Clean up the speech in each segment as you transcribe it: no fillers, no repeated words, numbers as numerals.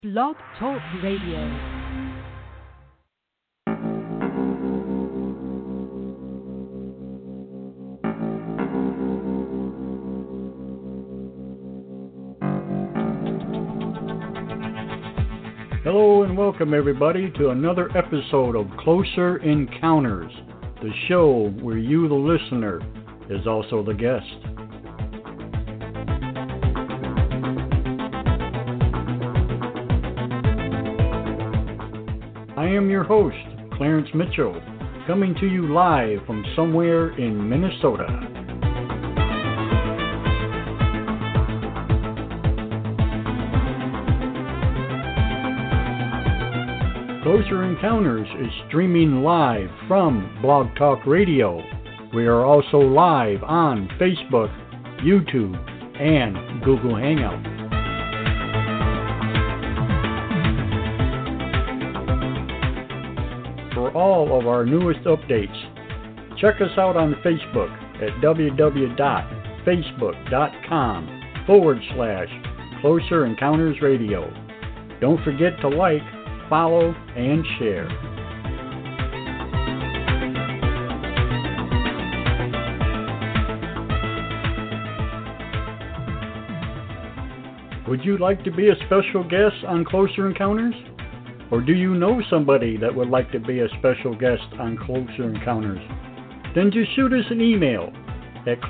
Blog Talk Radio. Hello and welcome everybody to another episode of Closer Encounters, the show where you, the listener, is also the guest. I am your host, Clarence Mitchell, coming to you live from somewhere in Minnesota. Closer Encounters is streaming live from Blog Talk Radio. We are also live on Facebook, YouTube, and Google Hangout. For all of our newest updates, check us out on Facebook at www.facebook.com/Closer Encounters Radio. Don't forget to like, follow, and share. Would you like to be a special guest on Closer Encounters? Or do you know somebody that would like to be a special guest on Closer Encounters? Then just shoot us an email at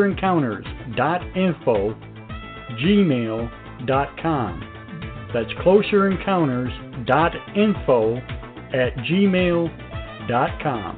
closerencounters.info@gmail.com. That's closerencounters.info@gmail.com.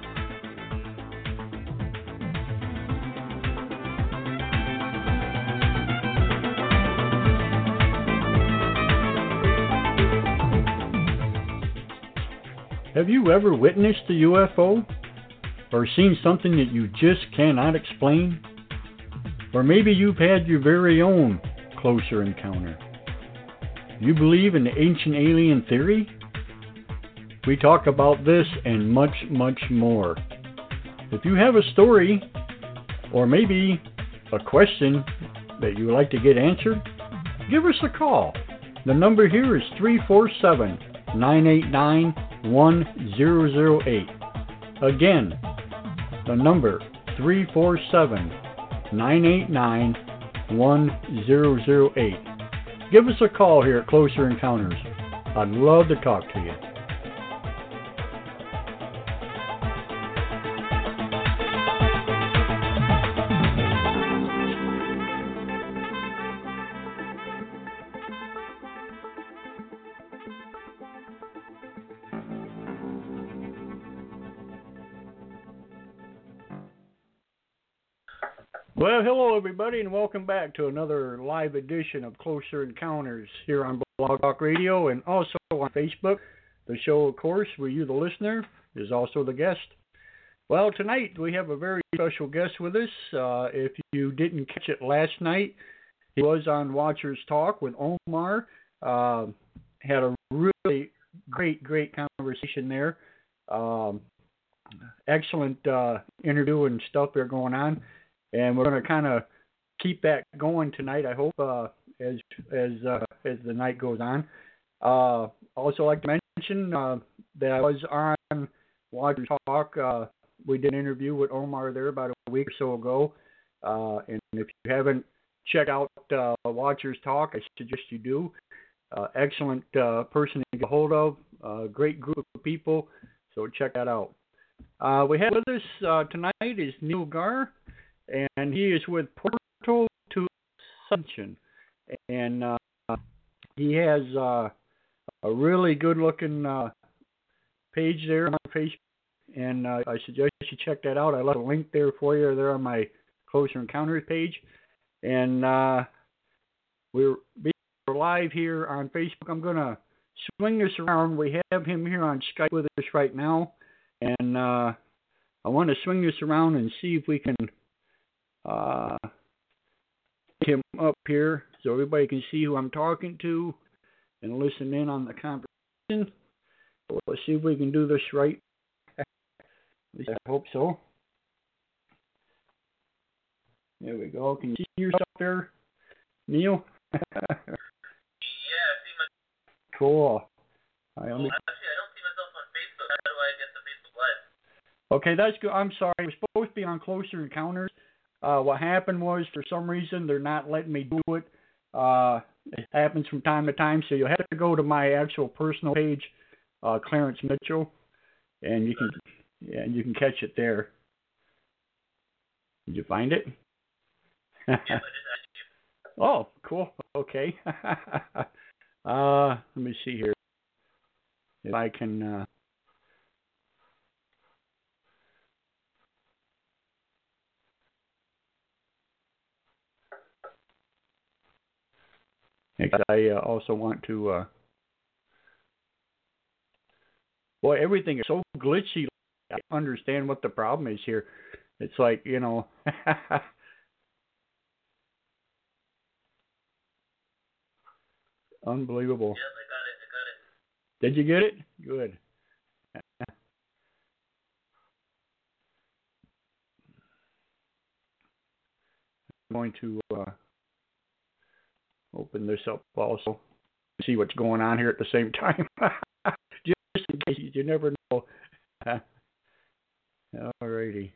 Have you ever witnessed a UFO? Or seen something that you just cannot explain? Or maybe you've had your very own closer encounter. You believe in the ancient alien theory? We talk about this and much, much more. If you have a story, or maybe a question that you would like to get answered, give us a call. The number here is 347-989-1008. Again, the number 347-989-1008. Give us a call here at Closer Encounters. I'd love to talk to you. Well, hello everybody, and welcome back to another live edition of Closer Encounters here on Blog Talk Radio and also on Facebook. The show, of course, where you, the listener, is also the guest. Well, tonight we have a very special guest with us. If you didn't catch it last night, he was on Watchers Talk with Omar. Had a really great conversation there. Excellent interview and stuff there going on. And we're going to kind of keep that going tonight, I hope, as the night goes on. Also like to mention that I was on Watchers Talk. We did an interview with Omar there about a week or so ago. And if you haven't checked out Watchers Talk, I suggest you do. Excellent person to get a hold of. Great group of people. So check that out. We have with us tonight is Neil Gar. And he is with Portal to Ascension. And he has a really good-looking page there on Facebook. And I suggest you check that out. I left a link there for you there on my Closer Encounters page. And we're live here on Facebook. I'm going to swing this around. We have him here on Skype with us right now. And I want to swing this around and see if we can get him up here so everybody can see who I'm talking to and listen in on the conversation. So let's see if we can do this right. At least I hope so. There we go. Can you see yourself there, Neil? Cool. All right, Actually, I don't see myself on Facebook. How do I get the Facebook Live? Okay, that's good. I'm sorry. We're supposed to be on Closer Encounters. What happened was, for some reason, they're not letting me do it. It happens from time to time, so you'll have to go to my actual personal page, Clarence Mitchell, and you can catch it there. Did you find it? Yeah, I just asked you. Oh, cool. Okay. Let me see here if I can. I also want to. Boy, everything is so glitchy. I don't understand what the problem is here. It's like, unbelievable. Yep, I got it. Did you get it? Good. I'm going to open this up also, see what's going on here at the same time. Just in case, you never know. Alrighty.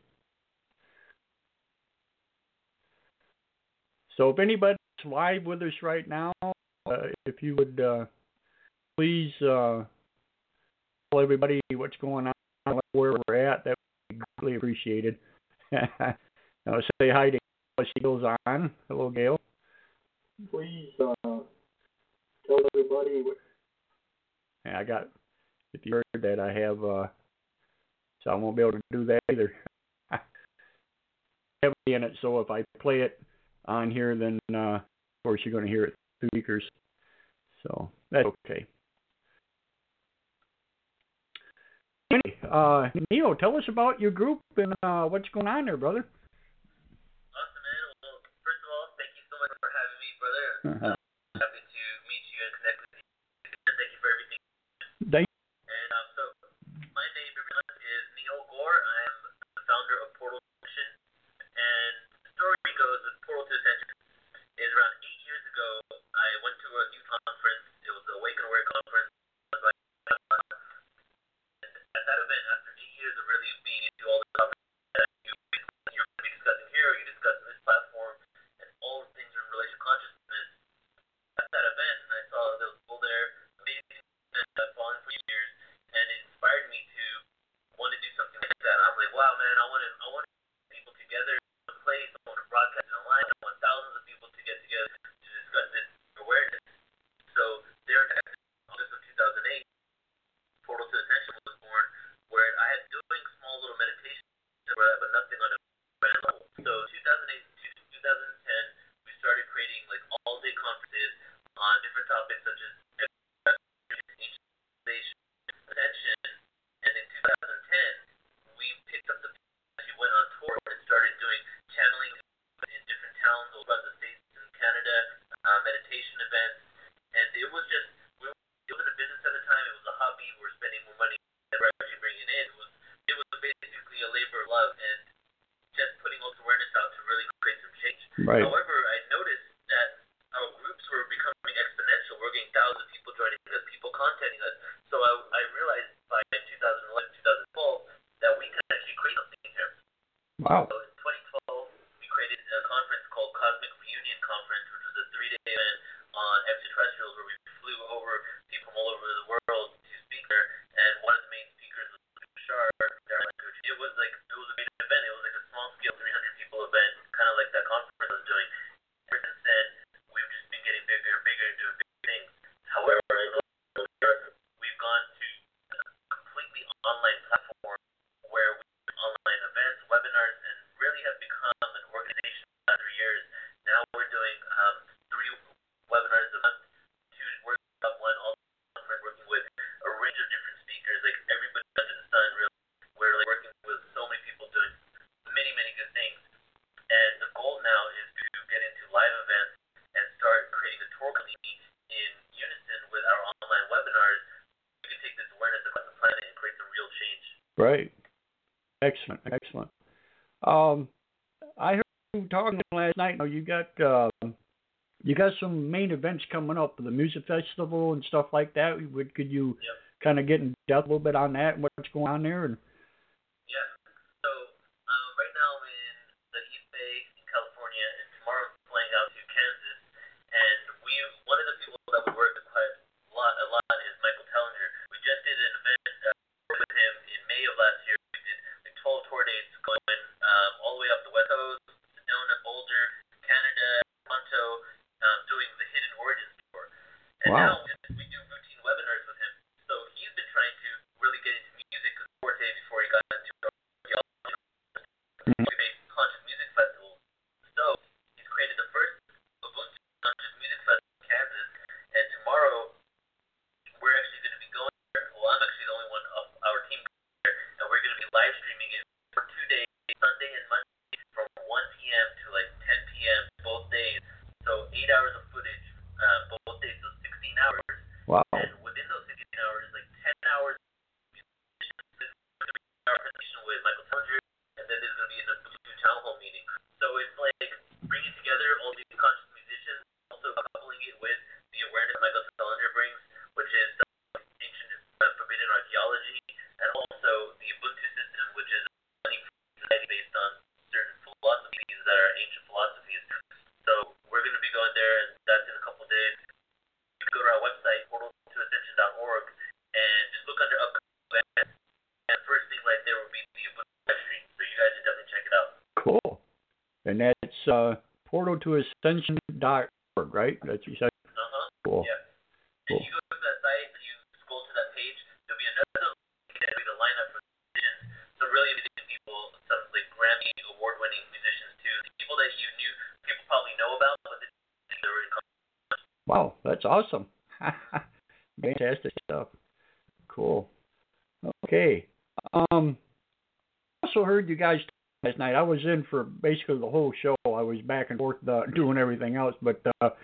So if anybody's live with us right now, if you would please tell everybody what's going on, where we're at, that would be greatly appreciated. Now say hi to Gail on. Hello, Gail. Please tell everybody. I got, if you heard that, I have, so I won't be able to do that either. Heavily in it, so if I play it on here, then of course you're going to hear it through speakers. So that's okay. Anyway, Neil, tell us about your group and what's going on there, brother. Awesome, man. Well, first of all, thank you so much for having me, brother. Happy to meet you and connect with you. Thank you for everything. Thank you. And so, my name is Neil Gore. I'm the founder of Portal Ascension. And the story goes with Portal to Ascension is around 8 years ago, I went to a youth conference. It was the Awaken Aware conference. At that event, after 8 years of really being into all the topics that you're going to be discussing here, or you discuss in this platform, and all the things in relation to consciousness, at that event, I saw those people there, amazing that I've followed for years, and it inspired me to want to do something like that. I'm like, wow, man, I want people together in one place. I want to broadcast it online. I want thousands of people to get together to discuss this awareness. So there, in August of 2008, Portal to Ascension was born, where I had doing small little meditations, but nothing on a grand level. So 2008 to 2010, we started creating like all-day conferences on different topics such as ancient civilization, attention, and in 2010, we picked up the pace. We went on tour and started doing channeling in different towns all across the states in Canada, meditation events, and it was just. It was a business at the time. It was a hobby. We were spending more money than we're actually bringing in. It was basically a labor of love and just putting all this awareness out to really create some change. Right. However, I noticed that our groups were becoming exponential. We're getting thousands of people joining us, people contacting us. So I realized by 2011, 2012 that we could actually create something here. Wow. So in 2012, we created a conference called Cosmic Reunion Conference, which was a 3-day event on extraterrestrials where we flew over people from all over the world to speak there, and one of the main speakers was Bashar. It was a big event. It was like a small scale 300 people event, kind of like that conference I was doing. Ever since then, we've just been getting bigger and bigger and doing big things. However, we've gone to a completely online platform where we do online events, webinars, and really have become an organization in the last 3 years. Now we're doing 3 webinars a month, 2 workshops, 1 all working with a range of different speakers, like everybody under the sun. Really, we're like working with so many people doing many, many good things. And the goal now is to get into live events and start creating a tour community in unison with our online webinars. We can take this awareness across the planet and create some real change. Right. Excellent. I heard you talking last night. You got you got some main events coming up, the music festival and stuff like that. Could you kind of get in depth a little bit on that and what's going on there? And Yeah. So right now I'm in the East Bay in California, and tomorrow I'm flying out to Kansas. And one of the people that we work with quite a lot is Michael Tellinger. We just did an event with him in May of last year. We did like 12 tour dates going all the way up the West Coast, Sedona, Boulder, Canada, Toronto, doing the Hidden Origins tour. And now we do routine webinars with him. So he's been trying to really get into music because forte before he got into based conscious music festival. So he's created the first Ubuntu conscious music festival in Kansas. And tomorrow we're actually going to be going there. Well, I'm actually the only one of our team going there, and we're going to be live streaming it for 2 days, Sunday and Monday, from 1 p.m. to like 10 p.m. both days. So 8 hours of footage both days, so 16 hours. wow. And within those 16 hours, like 10 hours our presentation with Michael Tellinger, and then there's going to be an Ubuntu town hall meeting. So it's like bringing together all these conscious musicians, also coupling it with the awareness Michael Tellinger brings, which is ancient forbidden archaeology, and also the Ubuntu system, which is a society based on certain philosophies that are ancient philosophies. So we're going to be going there, and that's in a couple of days. You can go to our website, portaltoascension.org, and just look under upcoming events. And first thing right there will be the Ubuntu live stream, so you guys should definitely check it out. Cool. And that's portaltoascension.org, right? That's what you said? Cool. Yeah. Cool. And you go to that site and you scroll to that page, there'll be another link that'll be the lineup for musicians. So really amazing people, some like Grammy award-winning musicians too. People that you knew, people probably know about, but they were in concert. Wow, that's awesome. Fantastic stuff. Cool. Okay. Also heard you guys last night. I was in for basically the whole show. I was back and forth doing everything else, but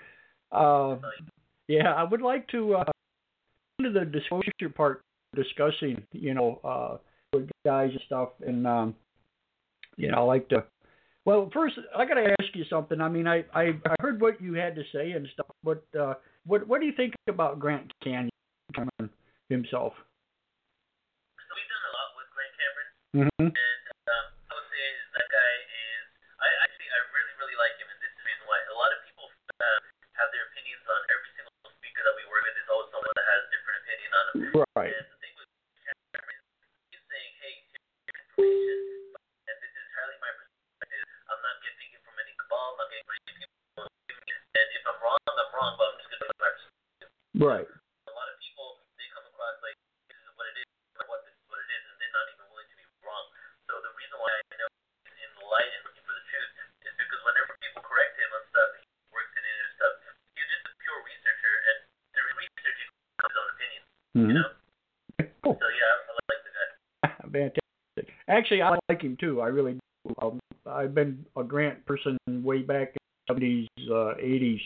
yeah, I would like to into the disclosure part, discussing, with guys and stuff, and I like to. Well, first I got to ask you something. I mean, I heard what you had to say and stuff, but what do you think about Grant Canyon himself? So we've done a lot with Grant Cameron, Mm-hmm. and I would say that guy is. I really really like him, and this is the reason why. A lot of people have their opinions on every single speaker that we work with. There's always someone that has a different opinion on him. Right. And the thing with Cameron is he's saying, hey, here's information, and this is entirely my perspective. I'm not getting it from any cabal. I'm not getting it from any people. And if I'm wrong, I'm wrong, but I'm just going to give my perspective. Right. A lot of people, they come across like, this is what it is, or this is what it is, and they're not even willing to be wrong. So the reason why I know he's in the light and looking for the truth is because whenever people correct him on stuff, he works it into stuff. He's just a pure researcher, and through research, he comes his own opinion. Mm-hmm. You know? Cool. So yeah, I like the guy. Fantastic. Actually, I like him too. I really do. I've been a Grant person way back in the 70s, 80s.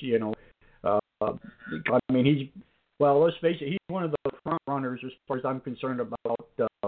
I mean, let's face it, he's one of the front runners as far as I'm concerned about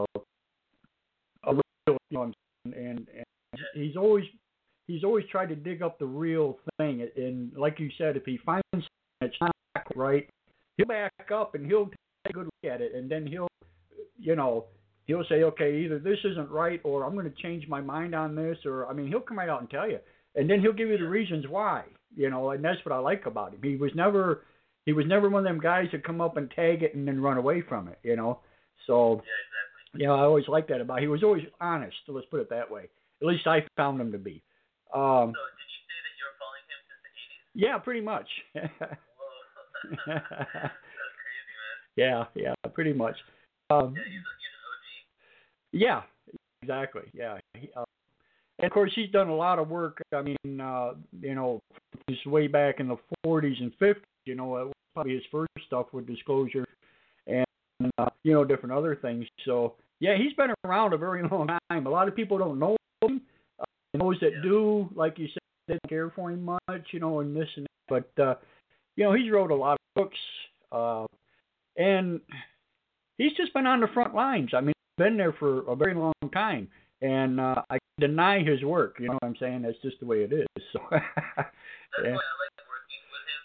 and he's always tried to dig up the real thing. And like you said, if he finds something that's not right, he'll back up and he'll take a good look at it, and then he'll say, okay, either this isn't right or I'm going to change my mind on this, or I mean, he'll come right out and tell you, and then he'll give you the reasons why. And that's what I like about him. He was never one of them guys that come up and tag it and then run away from it. So Yeah, exactly. I always liked that about him. He was always honest. Let's put it that way. At least I found him to be. So did you say that you were following him since the 80s? Yeah, pretty much. Whoa. That's crazy, Yeah, man. pretty much. Yeah, he's an OG. Yeah, exactly. Yeah. And of course, he's done a lot of work. I mean, just way back in the 40s and 50s, it was probably his first stuff with Disclosure and, different other things. So, yeah, he's been around a very long time. A lot of people don't know him. Those that do, like you said, they don't care for him much, and this and that. But, he's wrote a lot of books. And he's just been on the front lines. I mean, he's been there for a very long time. And I deny his work. You know what I'm saying? That's just the way it is. So That's why I like working with him,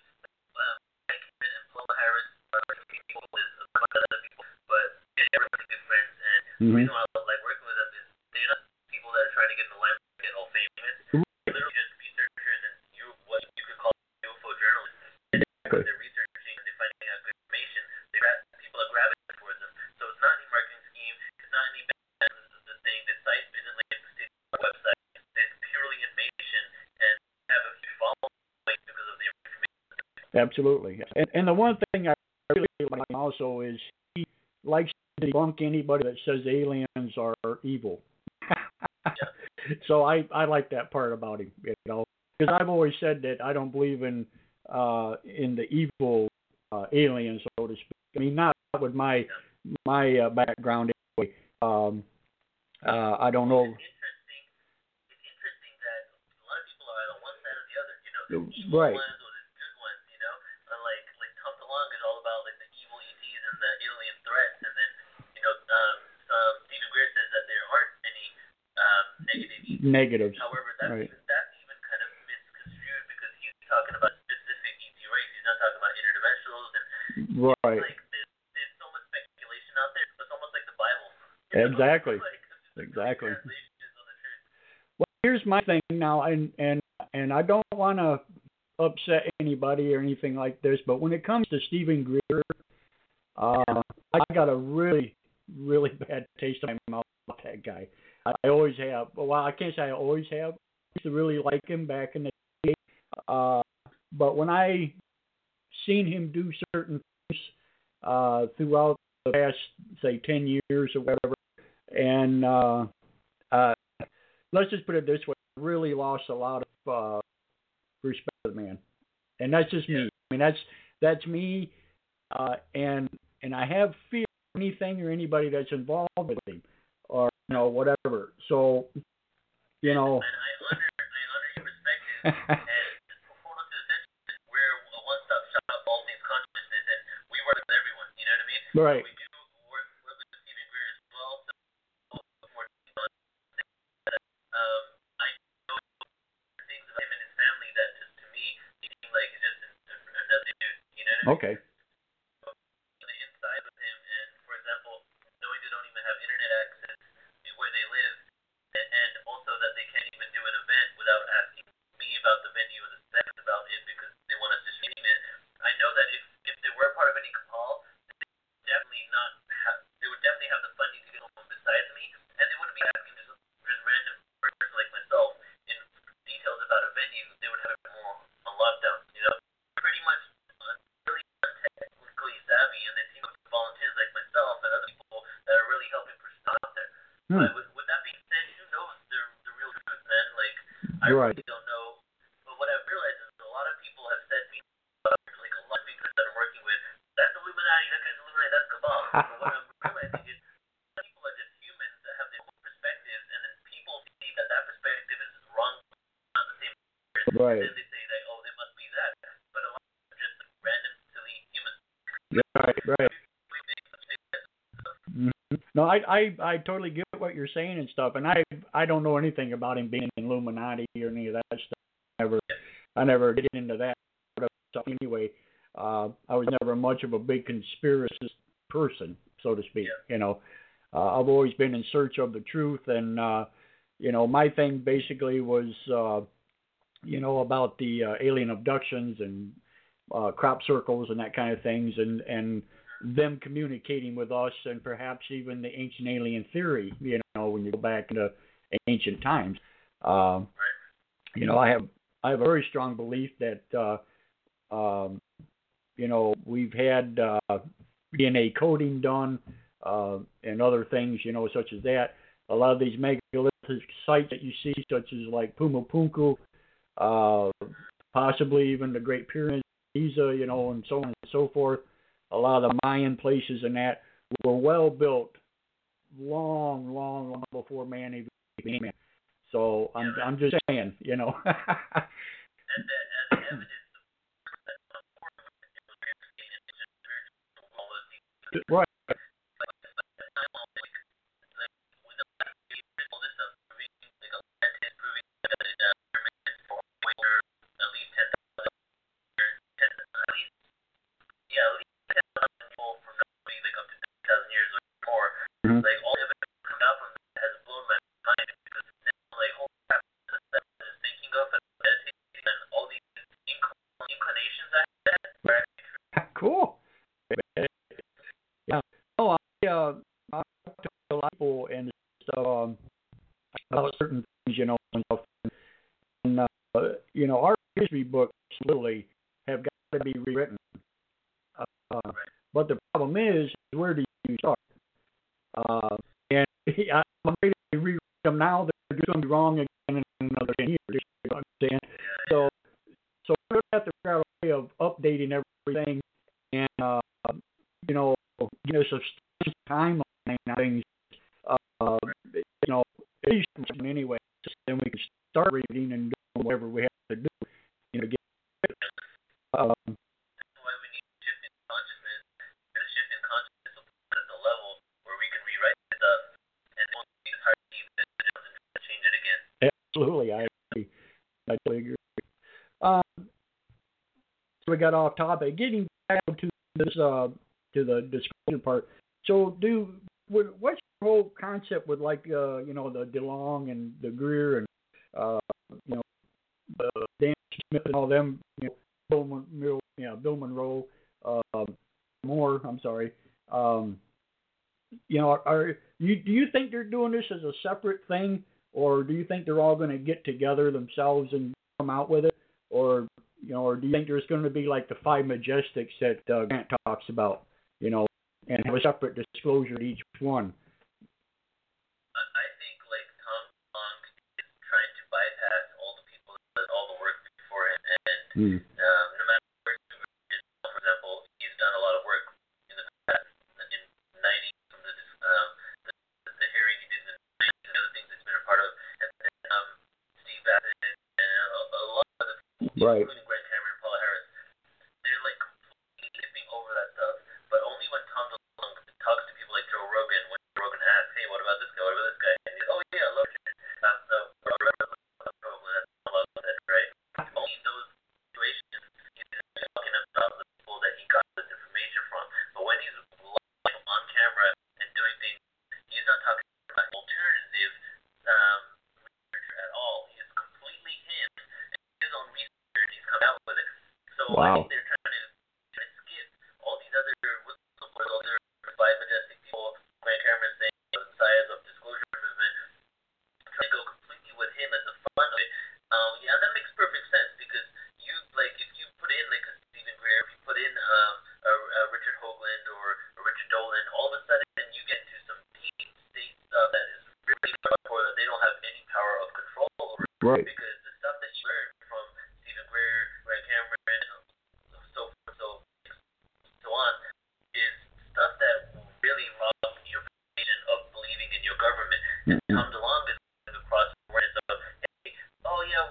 The Mm-hmm. reason why I like working with them is they're not people that are trying to get in the limelight, get all famous. They're literally just researchers and what you could call UFO journalists. And Exactly. they're researching and they're finding out good information. People are gravitating towards them. So it's not any marketing scheme. It's not any bad. The thing. The site isn't like the state website. It's purely information and have a huge following because of the information. Absolutely. And the one thing I really like also is he likes to debunk anybody that says aliens are evil. So I like that part about him, because I've always said that I don't believe in the evil aliens, so to speak. I mean, not with my background anyway. I don't know. It's interesting that a lot of people are on one side or the other. The evil Right. ones or the good ones. Like Tom DeLonge is all about like the evil ETs and the alien threats, and then Stephen Greer says that there aren't any negative ETs. Negatives. However, Right. that's even kind of misconstrued because he's talking about specific ET race. He's not talking about interdimensionals and Right. like there's so much speculation out there. It's almost like the Bible. Exactly. Like, Exactly. translations of the truth. Well, here's my thing now, and I don't want to upset anybody or anything like this, but when it comes to Stephen Greer, I got a really, really bad taste in my mouth about that guy. I always have. Well, I can't say I always have. I used to really like him back in the day, but when I seen him do certain things throughout the past, say, 10 years or whatever, and let's just put it this way, I really lost a lot of respect for the man. And that's just me. I mean, that's me, and I have fear of anything or anybody that's involved with him, or whatever. So, And I honor your perspective. And Portal to Ascension, we're a one-stop shop of all things consciousness, and we work with everyone. You know what I mean? Right. So we do work with Stephen Greer as well. So more detail on that. I know things about him and his family that just to me seem like it's just another dude. You know what I mean? Okay. The inside with him, and for example, knowing they don't even have internet access where they live, and also that they can't even do an event without asking me about the venue and the specs about it because they want us to stream it. I know that if they were part of any cabal, they would definitely have the funding to get someone besides me, and they wouldn't be asking just random person like myself in details about a venue. They would have it more on lockdown. Pretty much really technically savvy, and they team up with volunteers like myself and other people that are really helping push it out there. But with that being said, who knows the real truth, man? Like, I really don't know. But what I've realized is a lot of people have said to me, like a lot of people that I'm working with, that's Illuminati, that guy's Illuminati, that's Cabal. But what I'm realizing is some people are just humans that have their own perspectives, and then people see that perspective is wrong, not the same. Right. And then they say that, oh, they must be that. But a lot of them are just random, silly humans. Right. No, I totally get what you're saying and stuff, and I don't know anything about him being Illuminati or any of that stuff. I never get into that stuff anyway. I was never much of a big conspiracist person, so to speak. I've always been in search of the truth, and my thing basically was about the alien abductions and crop circles and that kind of things, and them communicating with us, and perhaps even the ancient alien theory, when you go back into ancient times. I have a very strong belief that, we've had DNA coding done and other things, such as that. A lot of these megalithic sites that you see, such as like Pumapunku, possibly even the Great Pyramids, Giza, and so on and so forth. A lot of the Mayan places and that were well built long, long, long before man even became man. So I'm just saying, And the evidence right. Like all the evidence I talk to a lot of people and stuff about certain things, and stuff. And our history books literally have got to be rewritten. But the problem is, where do you start? And I'm ready to rewrite them now. They're going to be wrong again in another 10 years. You know what I'm saying? So we're going to have to figure out a way of updating everything and, give us a timeline on things. At least anyway, so then we can start reading and doing whatever we have to do, to get. That's why we need shifting consciousness. The shifting consciousness will put us at the level where we can rewrite stuff and won't be as hard to keep it and change it again. Absolutely, I agree. I totally agree. So we got off topic. Getting back to this, to the disclosure part. So, what's your whole concept with the DeLong and the Greer and Dan Smith and all them, Bill Monroe, Moore. I'm sorry. Do you think they're doing this as a separate thing, or do you think they're all going to get together themselves and come out with it, or do you think there's going to be like the Five Majestics that Grant talks about, and have a separate disclosure to each one? I think Tom DeLonge is trying to bypass all the people that did all the work before him, and no matter where he is, for example, he's done a lot of work in the past, in the 90s, from the hearing he did in the 90s, and other things he's been a part of, and then Steve Bannon and a lot of other people, right, including Grant Cameron and Paula Harris, they're completely skipping over that stuff, but only when Tom DeLonge talks to people like Joe Rogan, when Joe Rogan asks, hey, what about this guy, what about this guy, and he's like, oh yeah, I love it. Right? Only in those situations he's talking about the people that he got this information from. But when he's live on camera and doing things, he's not talking about alternative research at all. He's completely him and his own research. He's come out with it. So I think they're trying to skip all these other whistleblowers, all their Five Majestic people, Grant Cameron saying the size of disclosure movement, trying to go completely with him as a fun of it. Yeah, that makes perfect sense because if you put in a Stephen Greer, if you put in a Richard Hoagland or a Richard Dolan, all of a sudden you get to some deep state stuff that is really hardcore that they don't have any power of control over. Right. Because the stuff that you learn from Stephen Greer, Grant Cameron, and so on is stuff that will really rob your foundation of believing in your government. And Tom DeLonge is across the words of, hey, oh yeah,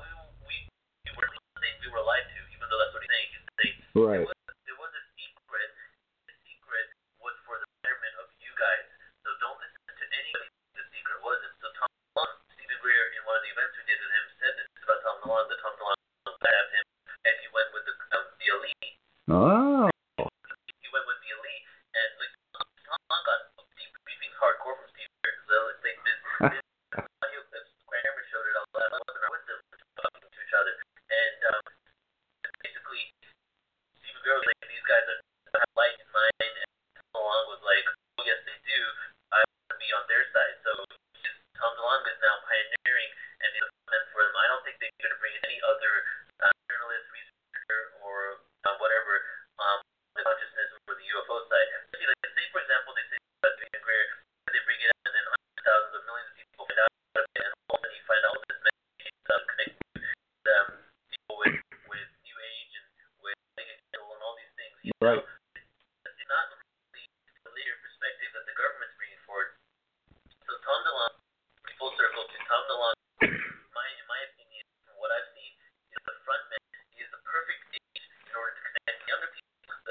we were lied to, even though that's what he's saying. He's saying, right. There was a secret. The secret was for the betterment of you guys. So don't listen to anybody. The secret wasn't. So Tom DeLonge, Stephen Greer, in one of the events we did with him, said this about Tom DeLonge, that Tom DeLonge stabbed him, and he went with the elite. Oh. He went with the elite, and Tom DeLonge got briefings hardcore from Stephen Greer. This Grant Cameron showed it all that. I wasn't with them talking to each other, and basically Stephen Greer was like, these guys have light in mind, and DeLonge was like, oh yes they do. I want to be on their side. So Tom DeLonge is now pioneering, and it's meant for them. I don't think they're going to bring in any other journalist, researcher, or whatever the consciousness for the UFO side. Say for example they say about Stephen Greer, they bring it up, and then hundreds of thousands of millions of people find out about it, and all of a sudden you find out this message connected to people with New Age and with and all these things. Right. It's not really the linear perspective that the government's bringing forward. So Tom DeLonge, full circle to Tom DeLonge, in my opinion, from what I've seen, is the front man. He is the perfect age in order to connect younger people,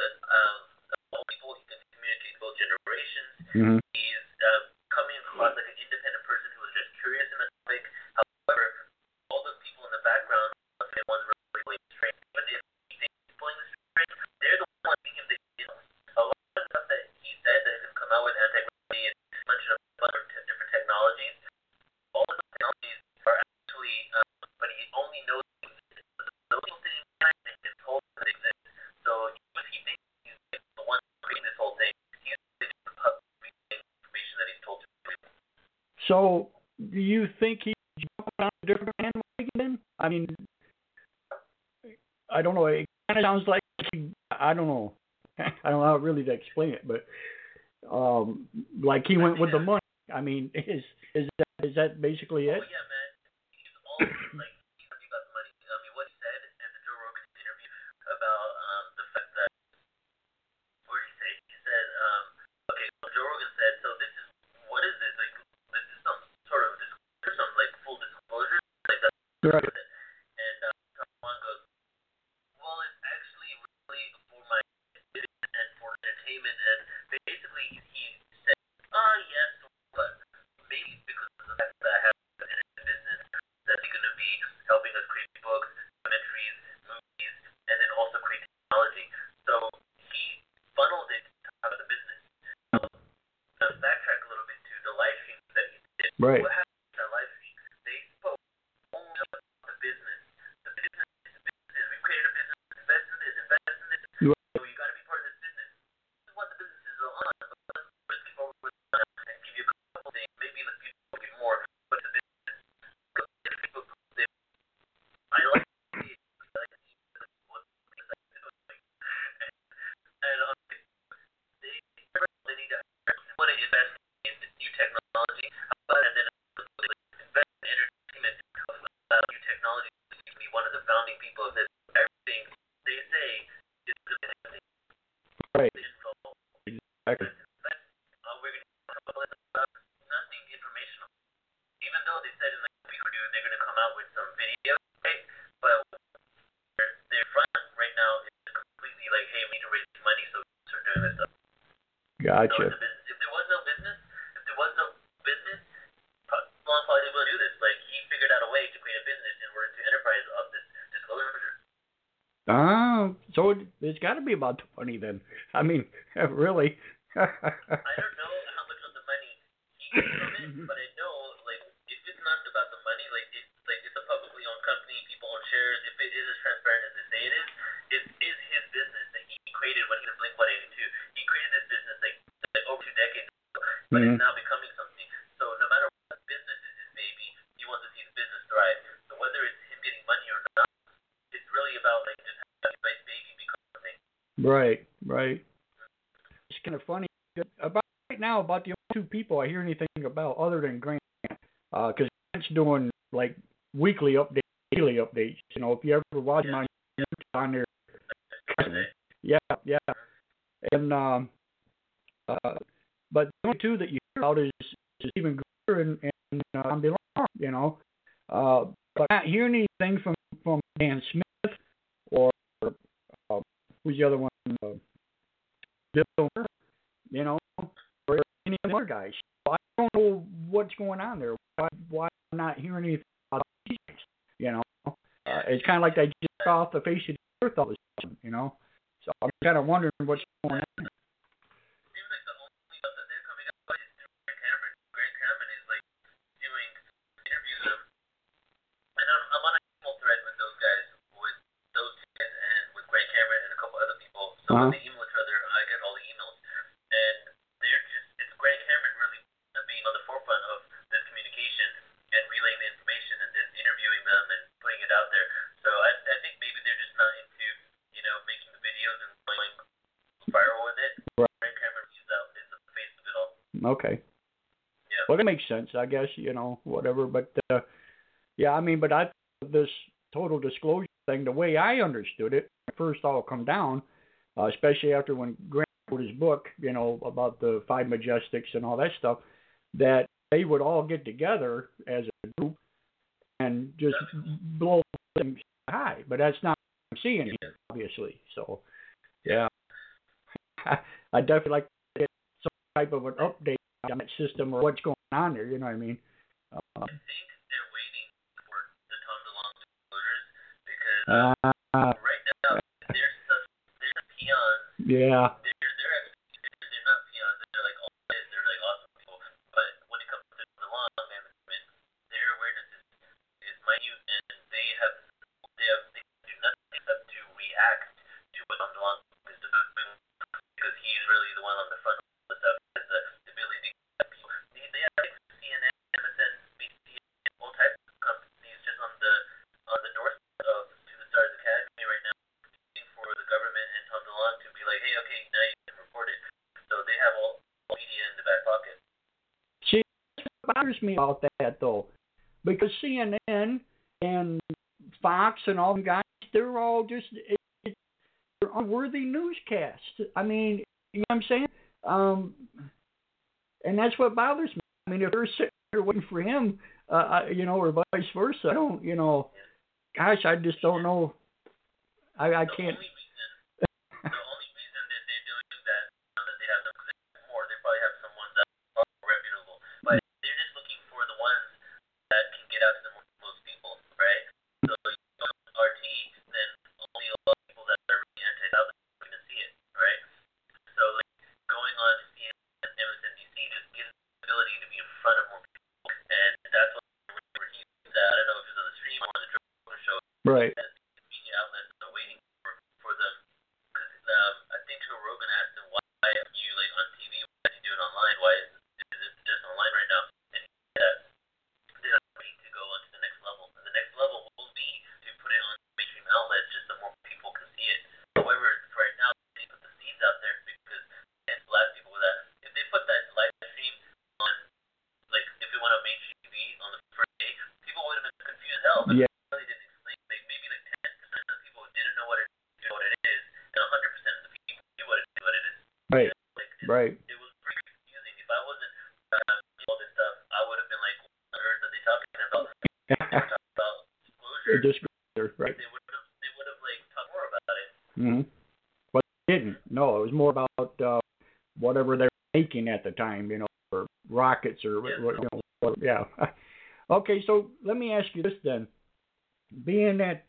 old people. He can communicate both generations. Mm-hmm. He's coming across like an independent person who is just curious in the topic. However, all those people in the background, the ones really straight, even if he's pulling the string, they're the ones thinking that a lot of stuff that he said that has come out with anti-gravity and mention of other different technologies. All of those technologies are actually, but he only knows those people sitting behind him is told that they exist. So even if he thinks he's the one creating this whole thing, he's really just reading So, do you think he's jumping on a different bandwagon then? I mean, I don't know. It kind of sounds like I don't know. I don't know how really to explain it, but like he went with the money. I mean, is that basically it? Oh yeah, man. He's all like he's happy about the money. I mean, what he said in the Joe Rogan interview about the fact that what did he say? He said, okay, so Joe Rogan said, so this is what is this like? This is some sort of disclosure, some like full disclosure, like that's Right. and Taiwan goes, well, it's actually really for my business and for entertainment, and basically he said, yes, but maybe because of the fact that I have an internet business, that they're going to be helping us create books, documentaries, movies, and then also create technology. So he funneled it out of the business. So to backtrack a little bit to the live streams that he did, Right. what happened in that live stream? They spoke only about the business. The business is business. We created a business, invest in this, invest in this. Right. So you got to be part of this business. This is what the business is on. But let's skip over with and give you a couple things. Maybe in the future we'll get more. But the business. Facebook, I like it. I like it. What things I do. And they need to want to invest in new technology, and then invest in entertainment of new technology. You can be one of the founding people of this. Everything they say is the best Right. info. Exactly. We're going to talk about nothing informational. Even though they said in like a week or two they're going to come out with some videos, right? But their front right now is completely like, hey, we need to raise money so we can start doing this stuff. So Gotcha. it's a business. If there was no business, Long probably able to do this. Like he figured out a way to create a business in order to enterprise of this disclosure. So it's got to be about the money then. I mean, really. I don't know how much of the money he gets from it, but I know like if it's not about the money, like it's a publicly owned company, people own shares. If it is as transparent as they say it is his business that he created when he was Blink 182. He created this business like over 2 decades ago, but it's now becoming something. So no matter what business is his baby, he wants to see the business thrive. So whether it's him getting money or not, it's really about like just having his baby become something. Right. It's kind of funny about right now about the only two people I hear anything about other than Grant, because Grant's doing like weekly updates, daily updates. You know, if you ever watch him on YouTube, on there. Yeah. And but the only two that you hear about is Stephen Greer and Tom DeLonge, you know. But not hearing anything from Dan Smith or who's the other one, Bill Murray, you know, or any other guys. So I don't know what's going on there. Why I'm not hearing anything about these guys, you know. It's kind of like they just off the face of the earth all of a sudden, you know. So I'm kind of wondering what's going on. Seems like the only stuff that they're coming up with is through Grant Cameron. Grant Cameron is like doing interviews of, and I'm on a email thread with those guys, and with Grant Cameron and a couple other people. So when they email each other, I get all the emails, and it's Grant Cameron really being on the forefront of this communication and relaying the information and then interviewing them and putting it out there. So I think maybe they're just not into making the videos and going viral with it. Right. Grant Cameron is the face of it all. Okay. Yeah. Well, that makes sense, I guess, you know, whatever. But, yeah, I mean, but this total disclosure thing, the way I understood it, when it first all come down, especially after when Grant wrote his book, you know, about the Five Majestics and all that stuff, that they would all get together as a group and just blow things high. But that's not what I'm seeing here, obviously. So, yeah. I definitely like to get some type of an update on that system or what's going on there, you know what I mean? I think they're waiting for the Tom DeLonge disclosures because right now they're peons. Yeah. They're not peons. They're like awesome people. But when it comes to DeLonge management, their awareness is minute, and they do nothing except to react to what Tom DeLonge is doing because he's really the one on the front of the stuff. Has the ability to get people. They have like CNN bothers me about that though, because CNN and Fox and all the guys, they're all just they're unworthy newscasts. I mean, you know what I'm saying? And that's what bothers me. I mean, if they're sitting there waiting for him, or vice versa, I don't, gosh, I just don't know. I can't. The only reason that they're doing that, that they have them, because they have more, they probably have some ones that are more reputable. But they're just looking for the ones that can get out to the most people, right? So if you go to RT, then only a lot of people that are really anti-South are going to see it, right? So like going on to CNN and MSNBC just gives the ability to be in front of more people, and that's what we're using. I don't know if it's on the stream or on the Joe Rogan show. Right. Media outlets are waiting for them. I think Joe Rogan asked him, why are you like on TV? Why do you do it online? Why is it just online right now? And he said they're waiting to go on to the next level. And the next level will be to put it on mainstream outlets just so more people can see it. However, right now they put the seeds out there because and blast people with that. If they put that live stream on, like if it went on mainstream TV on the first day, people would have been confused as hell. But Yeah. they really didn't explain. Like maybe like 10% of the people didn't know what it is, and 100% of the people knew what it is. Right. Like, Right. It was very confusing. If I wasn't all this stuff, I would have been like, what on earth are they talking about? They were talking about disclosure. Disclosure, right. They would have like talked more about it. Mm-hmm. But they didn't. No, it was more about whatever they were making at the time, or rockets or yeah. Okay, so let me ask you this then. Being that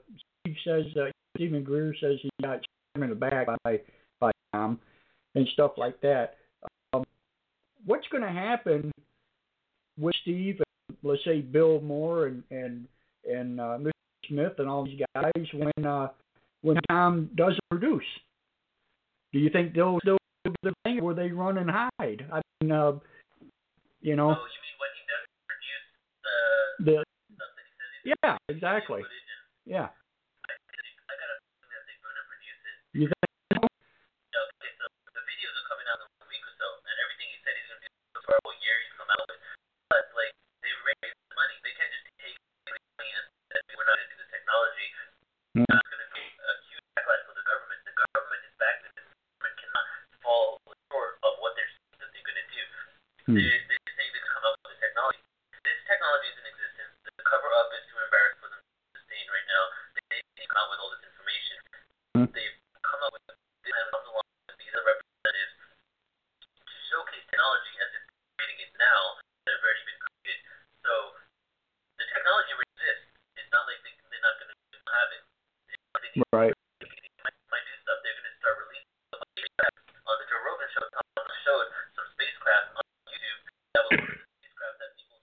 Stephen Greer says he got shot in the back by Tom and stuff like that, what's going to happen with Steve and let's say Bill Moore and Mr. Smith and all these guys when Tom doesn't produce? Do you think they'll still do the thing, or will they run and hide? I mean, Oh, you mean when he doesn't produce the stuff that he says he's yeah, exactly. Yeah. I got a feeling that they're going to produce it. You think? Okay, so the videos are coming out in a week or so, and everything he said he's going to do for a whole year he's come out with. But like they raise the money, they can't just take money and say we're not going to do the technology. Mm-hmm. It's going to be a huge backlash for the government. The government is backing this. The government cannot fall short of what they're saying that they're going to do. Mm-hmm. They're saying they can come up with the technology. This technology is in existence. The cover up is too embarrassing for them to sustain right now. They come out with all this information. Mm-hmm. They've come up with this and comes along with these are representatives to showcase technology as it's creating it now that have already been created. So the technology already exists. It's not like they're not going to have it. Right. Might do stuff. They're going to start releasing stuff like spacecraft. On the Joe Rogan show, Tom showed some spacecraft on YouTube that was one of the spacecraft that people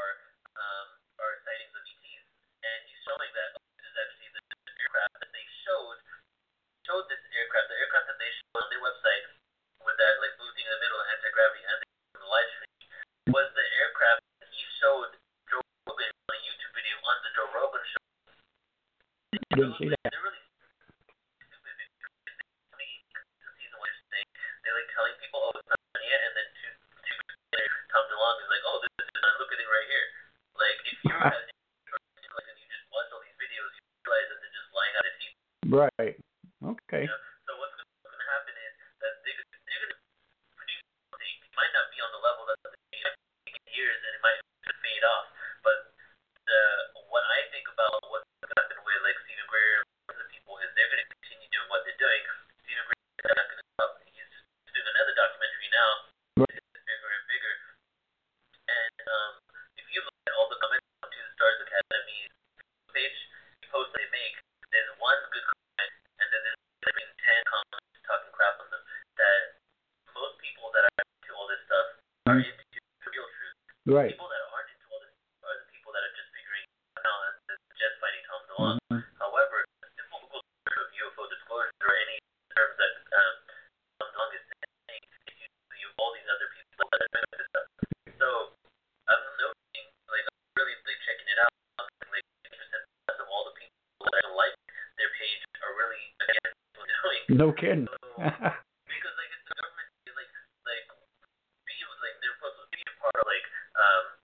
are sightings of ETs, and he's showing that this is actually the aircraft that they showed this aircraft, the aircraft that they showed on their website with that like blue thing in the middle, anti-gravity, and the live stream was the aircraft that he showed Joe Rogan on a YouTube video on the Joe Rogan show. Didn't see that. They're really stupid. They're inconsistencies in what you're saying. They're like telling people, oh, it's not done yet, and then two later comes along and is like, oh, this is done. Look at it right here. Like if you're and you just watch all these videos, you realize that they're just lying out of teeth. Right. Okay. So what's going to happen is that they're going to produce something. It might not be on the level that they have taken years, and it might fade off. But what I think about what's going to happen with like Stephen Greer and other people is they're going to continue doing what they're doing. Stephen Greer is not going to stop. He's doing another documentary now. Right. It's bigger and bigger. And if you look at all the comments on To the Stars Academy page, posts they make, there's one good comment, and then there's 10 comments talking crap on them. That most people that are into all this stuff are into the real truth. Right. People that aren't into all this are the people that are just figuring out and just fighting Tom DeLonge. Mm-hmm. However, a simple Google search of UFO disclosure or any terms that Tom DeLonge is saying, you all these other people that are doing this stuff. So I'm noticing, like, I'm really like checking it out. Like 80% of all the people that like their page are really against what they're doing. No kidding. So, because like it's the government, like they're supposed to be a part of like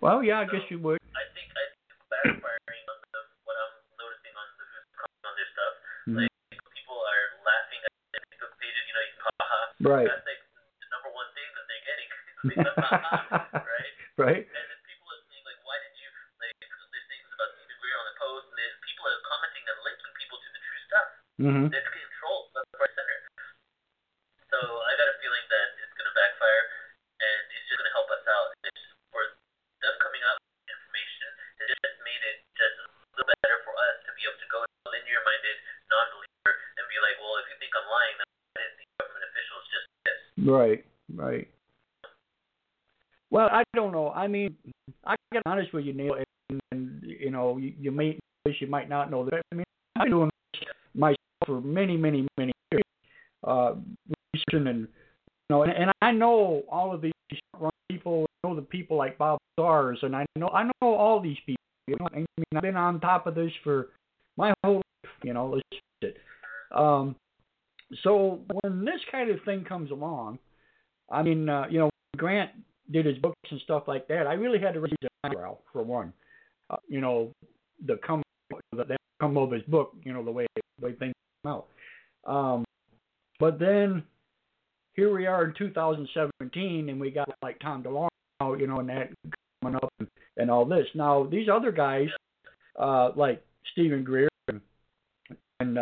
Well, yeah, I So guess you would. I think it's backfiring on what I'm noticing on the who's commenting on their stuff. Mm-hmm. Like people are laughing at the Facebook pages, you know, you can haha. Right. That's like the number one thing that they're getting. It's like haha, right? Right. And then people are saying like, why did you like? They're saying about Stephen Greer on the post, and then people are commenting and linking people to the true stuff. Mm-hmm. They're getting trolled left, right, center. So I got a feeling that it's gonna backfire, and it's just gonna help us out. It's for them coming out with information. It just made it just a little better for us to be able to go to a linear-minded non-believer and be like, well, if you think I'm lying, then why did the government officials just do this? Right. Right. Well, I don't know. I mean, I got to be honest with you, Neil, and you know, you might not know that. I mean, I've been doing this myself for many years, researching and and I know all of these people. I know the people like Bob Lazars, and I know all these people. You know, I mean, I've been on top of this for my whole life. You know, let's face it. So when this kind of thing comes along, I mean, when Grant did his books and stuff like that, I really had to raise an eyebrow for one. The come of his book, the way things come out. But then here we are in 2017, and we got like Tom DeLonge, and that coming up and all this. Now these other guys, like Stephen Greer and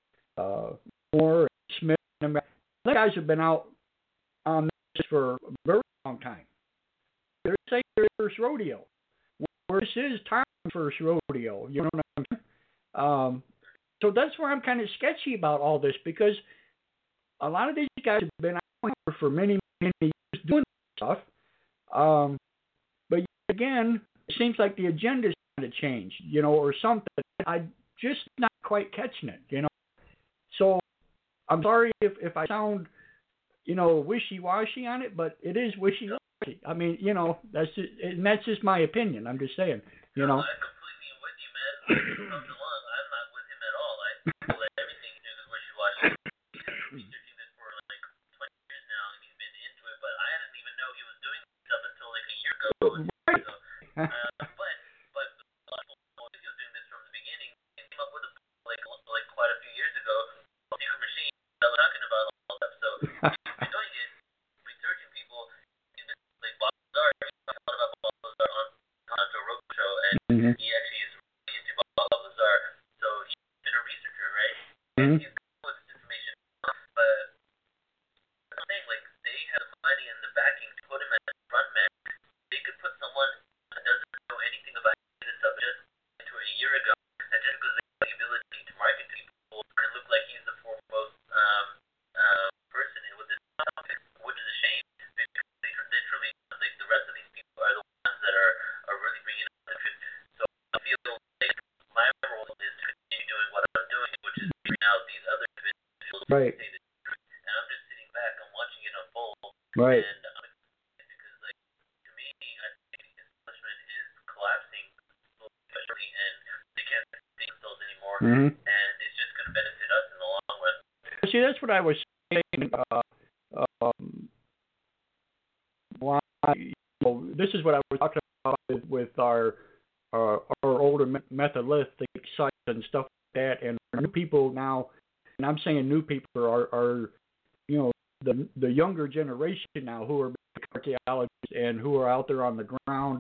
Moore and Smith, and those guys have been out on this for a very long time. They're saying their first rodeo. Where this is Tom's first rodeo. You know what I'm saying? So that's where I'm kind of sketchy about all this, because a lot of these guys have been out for many years doing stuff. But again, it seems like the agenda's kind of changed, or something. I'm just not quite catching it, So I'm sorry if I sound, wishy-washy on it, but it is wishy-washy. I mean, that's just my opinion. I'm just saying, No, I'm completely with you, man. Tom DeLonge, I'm not with him at all. I feel like everything he does is wishy-washy. He's been researching this for like 20 years now, and he's been into it, but I didn't even know he was doing stuff until like a year ago. Right. So, but a lot of people know he was doing this from the beginning. He came up with a book like quite a few years ago, Secret Machine, that was talking about all that. So he's been doing it, researching people. He's been like Bob Lazar. He talked a lot about Bob Lazar on Joe Rogan show, and he actually is really into Bob Lazar. So he's been a researcher, right? And he's come with this information, but I'm saying like they have the money and the backing to put him as the front man. They could put someone that doesn't know anything about this stuff just into a year ago, and just because they have the ability to market to people, could look like he's the foremost person with this topic, which is a shame. They truly, like the rest of these people are the ones that are really bringing up the truth. So I feel like my role is to continue doing what I'm doing, which is bringing out these other individuals who Right. say the truth. And I'm just sitting back and watching it unfold. Right. And I'm excited because, like, to me, I think the establishment is collapsing slowly, especially, and they can't sustain themselves anymore. Mm-hmm. And it's just going to benefit us in the long run. See, that's what I was saying. This is what I was talking about with our older Methodistic sites and stuff like that, and new people now. And I'm saying new people are the younger generation now who are archaeologists and who are out there on the ground,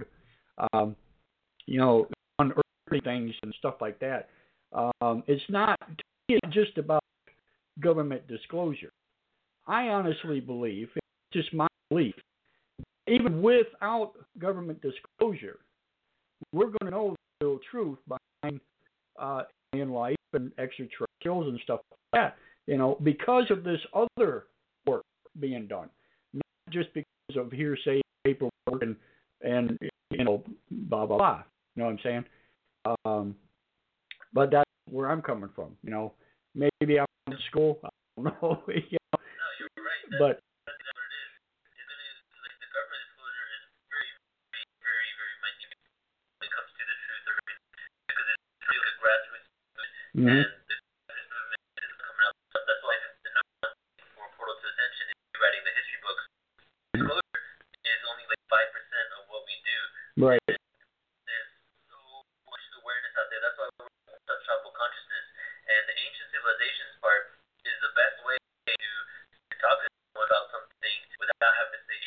unearthing things and stuff like that. It's not just about government disclosure. I honestly believe, it's just my belief, even without government disclosure, we're going to know the real truth behind alien life and extraterrestrials and stuff like that, because of this other work being done, not just because of hearsay, paperwork, and blah, blah, blah. You know what I'm saying? But that's where I'm coming from, Maybe I'm in school, I don't know, No, you're right. But That's what it is. Like the government disclosure is very, very, very minute when it comes to the truth of everything, because it's really a grassroots movement, mm-hmm. and the grassroots movement is coming out. That's why the number one thing for Portal to Ascension is rewriting the history books. Disclosure is only like 5% of what we do. Right. And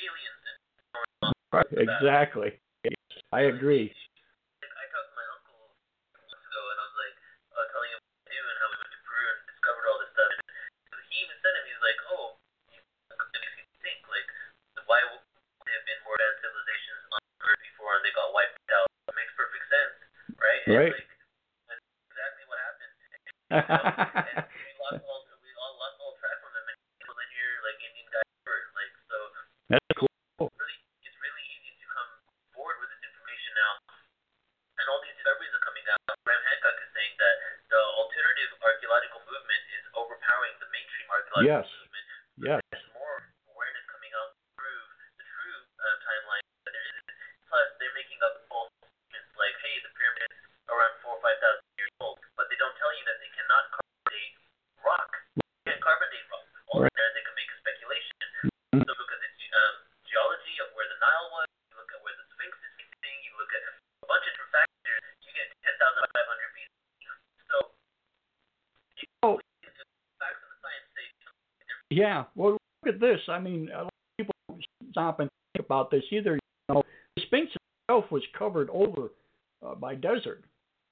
aliens and Right. Exactly. Yes, I agree. I talked to my uncle months ago, and I was like, telling him what to do and how we went to Peru and discovered all this stuff. And he even said to me, he's like, "Oh, it makes you think like, why would there have been more advanced civilizations on Earth before and they got wiped out? It makes perfect sense, right?" Right. And like, that's exactly what happened. And we all lost all track from them, and linear like Indian guys were like so. That's cool. It's really easy to come forward with this information now, and all these discoveries are coming out. Graham Hancock is saying that the alternative archaeological movement is overpowering the mainstream archaeological Yes. movement. Yes. There's more awareness coming out to prove the true timeline that there is. Plus, they're making up false statements like, "Hey, the pyramids are around 4,000 or 5,000 years old," but they don't tell you that they cannot carbon date rock. They can't carbon date rock. All Right. there, they can make a speculation. Mhm. So look at the geology of where the Nile was, you look at where the Sphinx is sitting, you look at a bunch of different factors, you get 10,500 BC. So, Oh. the facts and the science say something different. Yeah. Well, look at this. I mean, a lot of people stop and think about this. Either, the Sphinx itself was covered over by desert.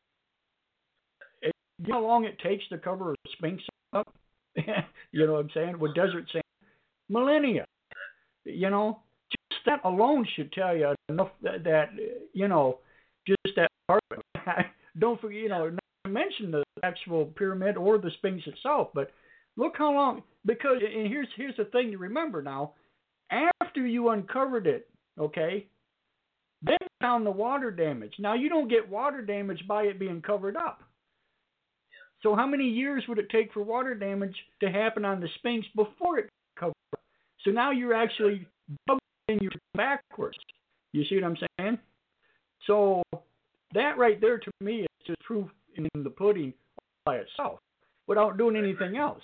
You know how long it takes to cover a Sphinx up? You know what I'm saying? With desert sand? Millennia. Just that alone should tell you enough that just that part. Don't forget, not to mention the actual pyramid or the Sphinx itself, but look how long. Because, and here's the thing to remember now. After you uncovered it, okay, then you found the water damage. Now, you don't get water damage by it being covered up. So how many years would it take for water damage to happen on the Sphinx before it covered up? So now you're actually doubling your backwards. You see what I'm saying? So that right there to me is just proof in the pudding by itself without doing anything else,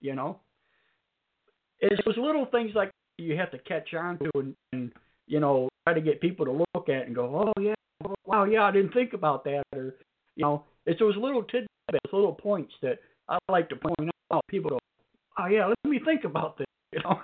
It's those little things like you have to catch on to and try to get people to look at and go, "Oh, yeah, wow, yeah, I didn't think about that." Or, it's those little tidbits, little points that I like to point out. People go, "Oh, yeah, let me think about this,"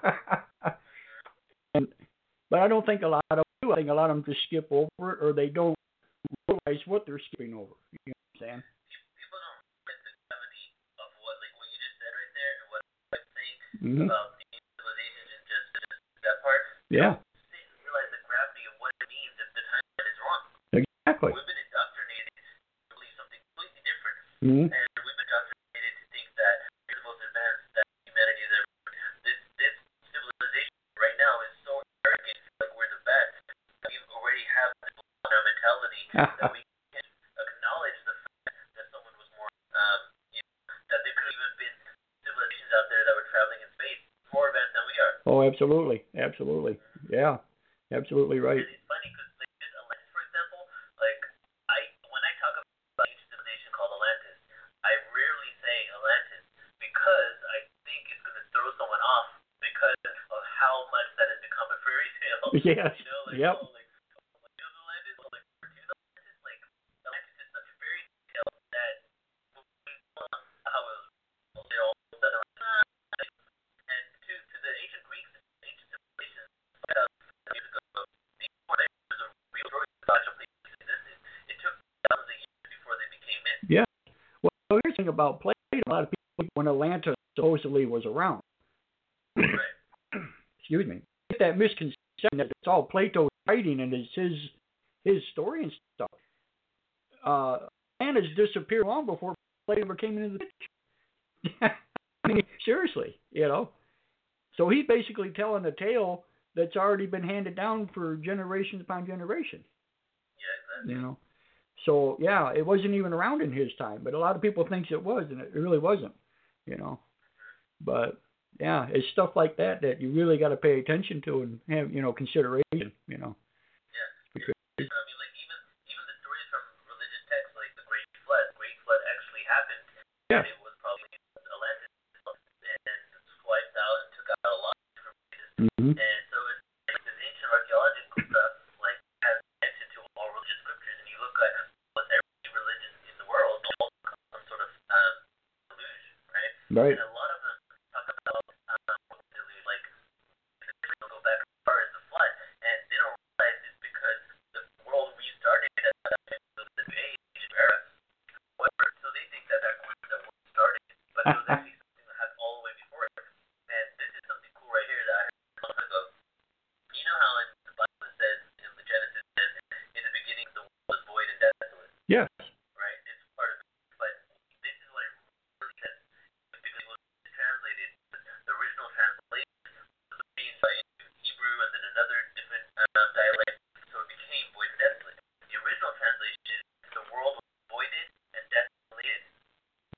But I don't think a lot of them do. I think a lot of them just skip over it or they don't realize what they're skipping over. You know what I'm saying? People don't realize the gravity of what you just said right there and what I'm saying Mm-hmm. about the civilization and just that part. Yeah. They don't realize the gravity of what it means if the timeline is wrong. Exactly. We've been indoctrinated to believe something completely different. Mm-hmm. And we've been indoctrinated to think that we're the most advanced that humanity has ever. This civilization right now is so arrogant, like we're the best. We already have this our mentality that we can acknowledge the fact that someone was more, that there could have even been civilizations out there that were traveling in space more advanced than we are. Oh, absolutely. Absolutely. Yeah. Absolutely right. And it's funny because this Atlantis, for example, when I talk about an ancient civilization called Atlantis, I rarely say Atlantis because I think it's going to throw someone off because of how much that has become a fairy tale. Yes. Yep. Atlantis is such a fairy tale that how it was all set around. And to the ancient Greeks, ancient civilizations 5,000 years ago, before there was a real story about some places existed. It took thousands of years before they became myth. Yeah. Well, here's the thing about Plato. A lot of people, when Atlantis supposedly was around, Right. excuse me, get that misconception that it's all Plato's writing and it's his story and stuff. Atlantis disappeared long before Plato ever came into the picture. I mean, seriously, So he's basically telling a tale that's already been handed down for generations upon generation. Yeah, exactly. So yeah, it wasn't even around in his time, but a lot of people think it was, and it really wasn't. But yeah, it's stuff like that you really got to pay attention to and have consideration. Yeah. I mean, even the stories from religious texts, like the Great Flood. Great Flood actually happened. Yeah. And it was probably Atlantis and swiped out and took out a lot of different places. Mm-hmm. And so it's like this ancient archaeological stuff has connected to all religious scriptures. And you look at almost every religion in the world, all some sort of deluge, right? Right. And a lot of them talk about deluge, like if they go back as far as the flood.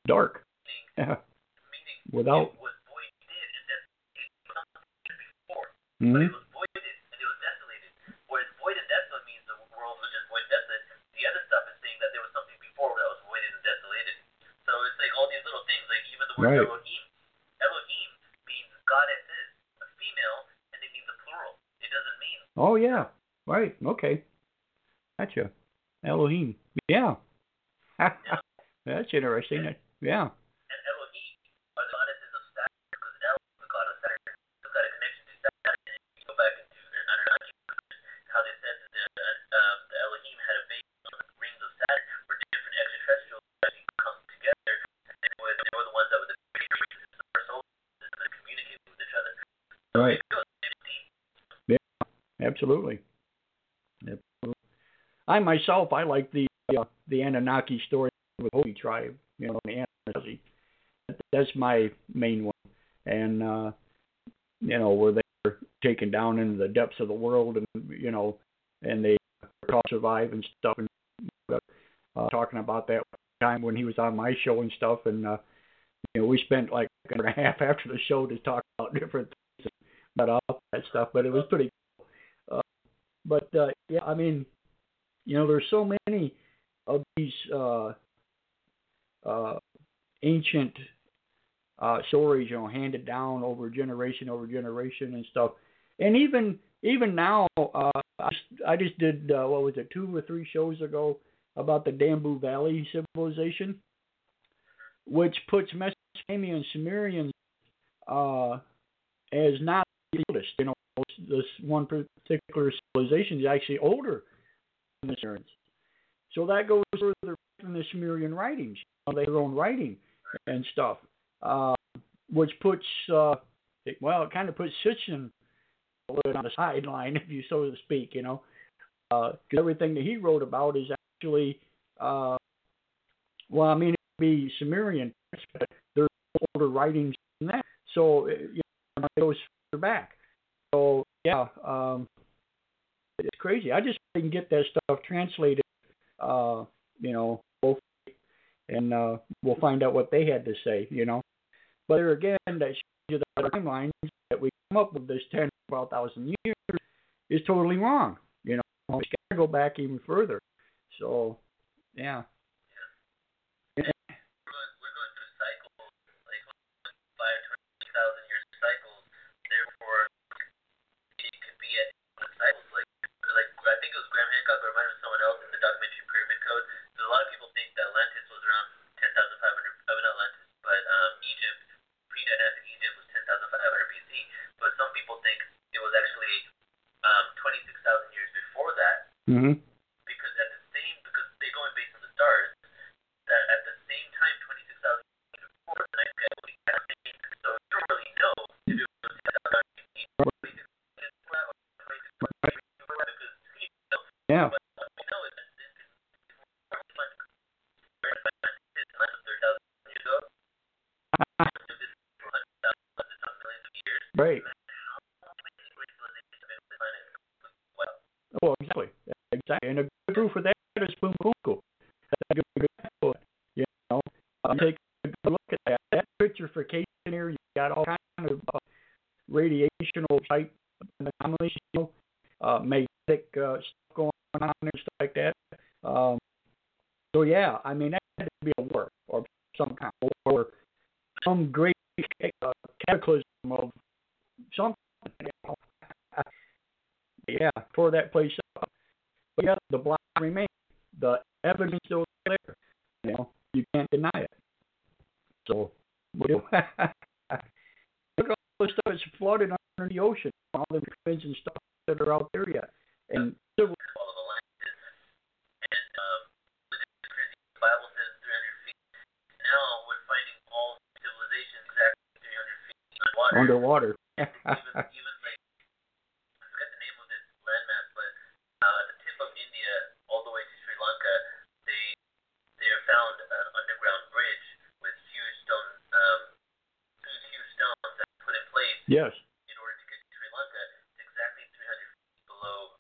dark. Meaning Without. it was voided and desolated before, but Mm-hmm. it was voided and it was desolated. Whereas void and desolate means the world was just void and desolate. The other stuff is saying that there was something before that was voided and desolated. So it's like all these little things, like even the word Right. Elohim. Elohim means goddesses, a female, and it means a plural. It doesn't mean Oh yeah. Right. Okay. Gotcha. Elohim. Yeah. That's interesting. Yeah. and Elohim are the goddesses of Saturn because El is the god of Saturn. So got a connection to Saturn. And if you go back into Anunnaki, how they said that the Elohim had a base on the rings of Saturn where different extraterrestrials actually come together. And they were the ones that were the greater races of our solar system that communicated with each other. So Right. it goes deep. Absolutely. I myself, I like the Anunnaki story with the Hopi tribe. You know, the Anunnaki. That's my main one. And you know, where they were taken down into the depths of the world, and you know, and they survive and stuff. And talking about that time when he was on my show and stuff, and you know, we spent like an hour and a half after the show to talk about different things about all that stuff. But it was pretty cool. Yeah, I mean, you know, there's so many of these ancient stories, you know, handed down over generation and stuff. And even now, I just did what was it, 2 or 3 shows ago about the Dambu Valley civilization, which puts Mesopotamian and Sumerians as not the oldest. You know, this one particular civilization is actually older than the Sumerians. So that goes further back than the Sumerian writings. You know, their own writing and stuff, which puts, it kind of puts Sitchin a little on the sideline, if you so to speak, you know. Because everything that he wrote about is actually, it would be Sumerian, but there's older writings than that. So, you know, it goes further back. So, yeah, it's crazy. I just can get that stuff translated, you know, both, and we'll find out what they had to say, you know. But there again, that shows you that the timeline that we come up with this 10,000 to 12,000 years is totally wrong. You know, we got to go back even further. So, yeah. We're going through cycles, like 5,000 to 20,000 year cycles. Therefore, it could be at cycles like I think it was Graham Hancock, or it might have been someone else in the documentary Pyramid Code. Because a lot of people think that Atlantis was around 10,500. Not Atlantis, but Egypt, pre-dynastic Egypt was 10,500 BC. But some people think it was actually 26,000 years before that. Mm-hmm. Because they're going based on the stars. That at the same time, 26,000 years before, the night sky would be happening. So you don't really know if it was 10,000 BC. Yeah. But what we know is that this is much years ago. This is for hundreds of thousands, not millions of years. Right. How many civilizations have been on the planet? Well, Oh, exactly. And a good proof of that is Pumpunku. That's a good example. You know, take a good look at that. That picturification here, you got all kind of radiational type anomalies, you know, magnetic stuff going on and stuff like that. So yeah, I mean, that had to be a war or some kind of war, or some great cataclysm of something. You know? Yeah, tore that place up. But yeah, the block remains. The evidence still there. You know, you can't deny it. So, look at all the stuff that's flooded under the ocean, all the pyramids and stuff that are out there yet. And all of Atlantis. And the Bible says 300 feet. Now we're finding all civilizations exactly 300 feet underwater. even like, I forget the name of this landmass, but at the tip of India, all the way to Sri Lanka, they have found an underground bridge with huge stones that put in place Yes. in order to get to Sri Lanka. It's exactly 300 feet below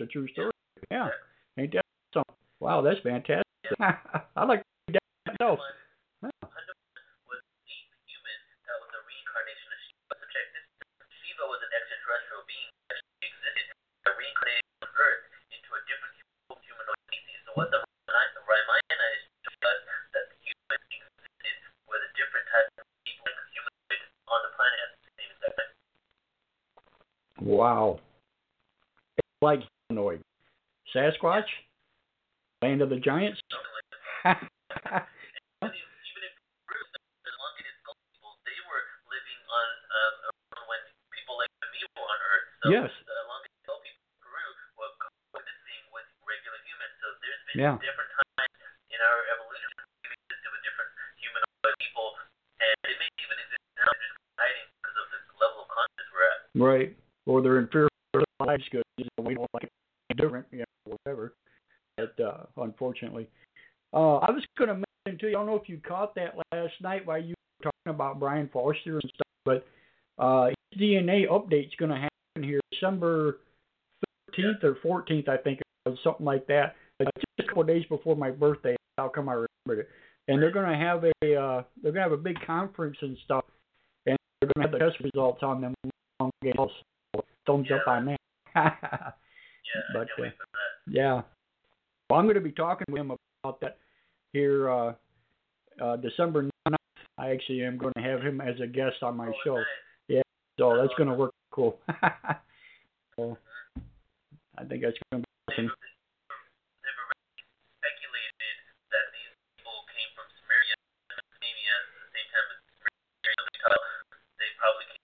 a true story. Yeah. Ain't that something? Wow, that's fantastic. I like that myself. Was deep human that was a reincarnation of Shiva. So check this. Shiva was an extraterrestrial being that existed, reincarnated on Earth into a different humanoid species. So what the Ramayana is showing us that the humans existed with a different type of people, like humanoid, on the planet at the same time. Wow. It's like humanoid. Sasquatch? Land of the Giants? Even if the elongated skull people, they were living on when people like me were on Earth. So yes. the elongated skull people in Peru were coexisting with regular humans. So there's been different times in our evolution we existed with different humanoid people, and it may even exist now, just hiding because of the level of consciousness we're at. Right. Or they're inferior lives because we don't like it different, whatever. But unfortunately. I was going to mention to you, I don't know if you caught that last night while you were talking about Brian Foster and stuff, but his DNA update's going to happen here December 13th or 14th, I think, or something like that. Just a couple of days before my birthday. How come I remembered it? And they're going to have a big conference and stuff, and they're going to have the test results on them. So thumbs up on that. But, I can't wait for that. Yeah. Well, I'm going to be talking with him about that here December 9th. I actually am going to have him as a guest on my show. Nice. Yeah, so that's going to work cool. So, I think that's going to be awesome. They've already speculated that these people came from Sumeria and Mesopotamia at the same time as Sumeria. They probably came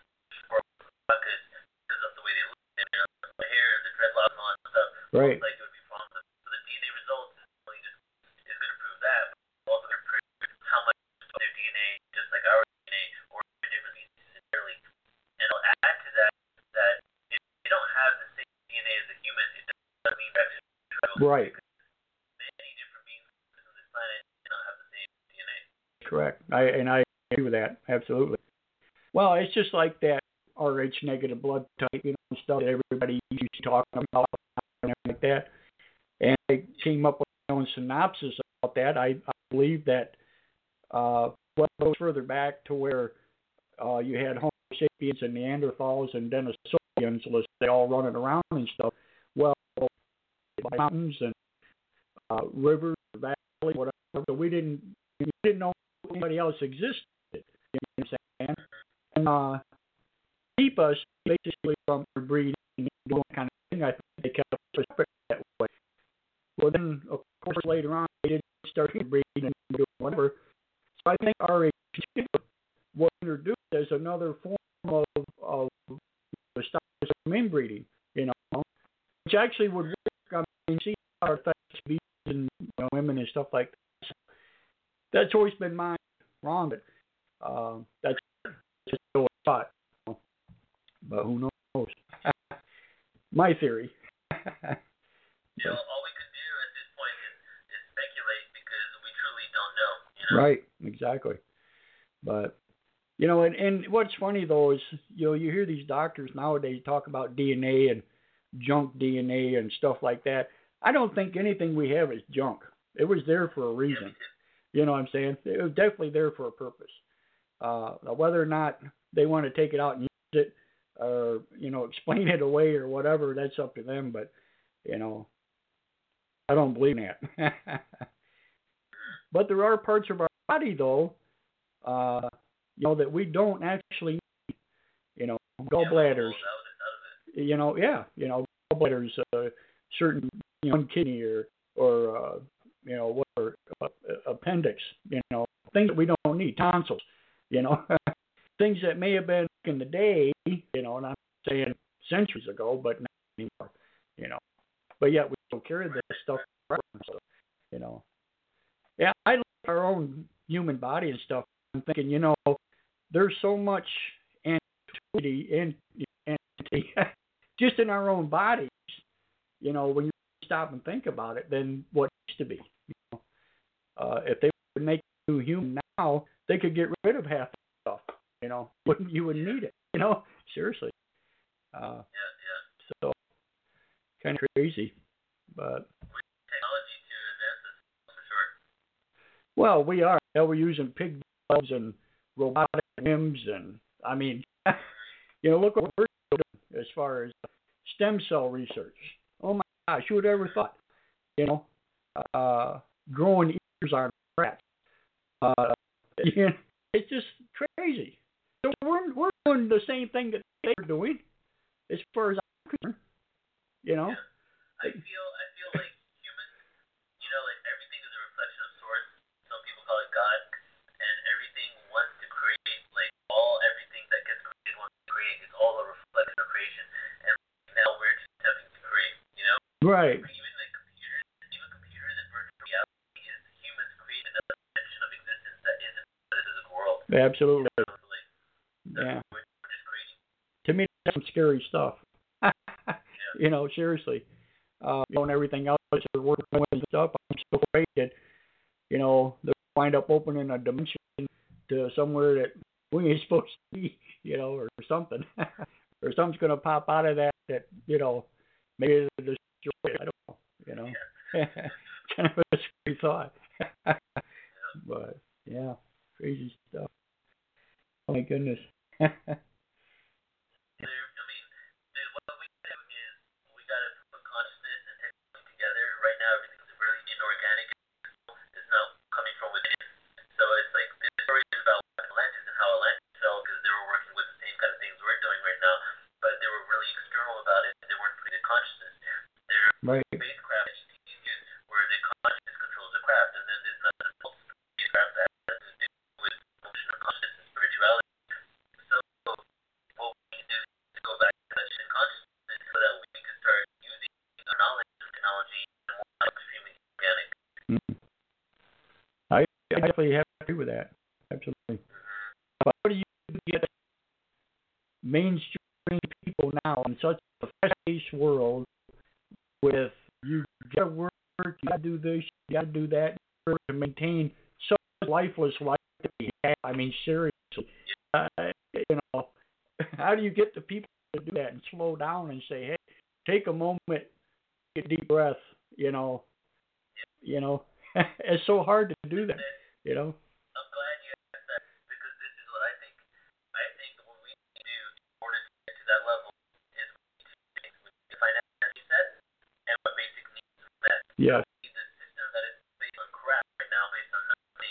because of the way they look, the hair, the dreadlocks, and all that stuff. Right. Like it would be from them. So the DNA results is going to prove that, but also going to prove how much of their DNA, just like our DNA, or their different species entirely. And I'll add to that if they don't have the same DNA as a human, it doesn't mean that it's right. Many different beings on this planet do not have the same DNA. Correct. I agree with that. Absolutely. Well, it's just like that Rh negative blood type, stuff that everybody used to talk about and everything like that. And I came up with my own synopsis about that. I believe that what goes further back to where you had Homo sapiens and Neanderthals and Denisovans, let's say, all running around and stuff. Well, mountains and rivers, valleys, whatever. So we didn't know anybody else existed. You know what I'm saying? And keep us basically from breeding and doing that kind of thing. I think they kept us separate that way. Well, then, of course, later on, they didn't start breeding and doing whatever. So I think RH was introduced as another form of the style of inbreeding, which actually would work. I mean, see how it affects bees and women and stuff like that. So that's always been my wrong, but that's just what I thought. But who knows? My theory. All we can do at this point is speculate because we truly don't know. Right, exactly. But, and what's funny, though, is, you hear these doctors nowadays talk about DNA and junk DNA and stuff like that. I don't think anything we have is junk. It was there for a reason. You know what I'm saying? It was definitely there for a purpose. Whether or not they want to take it out and use it, or explain it away or whatever, that's up to them. But I don't believe in that. But there are parts of our body, though, that we don't actually need. Gallbladders. Gallbladders, certain kidney or whatever, appendix. Things that we don't need. Tonsils. Things that may have been in the day, and I'm saying centuries ago, but not anymore, But yet we still carry this stuff around, so, Yeah, I look at our own human body and stuff. I'm thinking, there's so much entity just in our own bodies, when you stop and think about it, than what used to be. If they would make a new human now, they could get rid of half the stuff. You wouldn't need it. Seriously. So kind of crazy. But Technology to advance this for sure. well, we are. Now we're using pig valves and robotic limbs, and I mean, look what we're doing as far as stem cell research. Oh my gosh, who would ever thought? Growing ears on rats. It's just crazy. So we're doing the same thing that they're doing, as far as I'm concerned. Yeah. I feel like humans, like everything is a reflection of source. Some people call it God, and everything wants to create, like everything that gets created wants to create. It's all a reflection of creation, and now we're just attempting to create. Right. Even computers and virtual reality is humans creating another dimension of existence that isn't the physical world. Absolutely. Yeah. We're just creating. To me, that's some scary stuff. Yeah. Seriously. And everything else they're working with and stuff, I'm so afraid that, they'll wind up opening a dimension to somewhere that we ain't supposed to be, or something. Or something's going to pop out of that, maybe it'll destroy it. I don't know, Kind of a scary thought. But, yeah, crazy stuff. Oh, my goodness. What we do is we gotta put consciousness and technology together. Right now, everything's really inorganic. It's not coming from within. So it's like the story is about Atlantis and how Atlantis fell because they were working with the same kind of things we're doing right now, but they were really external about it. They weren't putting the consciousness. They're spacecraft entities where the consciousness controls the craft, and then there's nothing else spacecraft that has to do with emotion or consciousness and spirituality. So what we can do is go back to that shit consciousness so that we can start using our knowledge and technology more extremely organic. I definitely have to agree with that. Absolutely. But how do you get mainstream people now in such a fast-paced world with you gotta work, you gotta do this, you gotta do that, to maintain such a lifeless life that we have? I mean, seriously. How do you get the people to do that and slow down and say, hey, take a moment, take a deep breath, It's so hard to do that, I'm glad you asked that because this is what I think. I think what we need to do in order to get to that level is we need to define that set and what basic needs are met. Yeah. The system that is based on crap right now, based on nothing,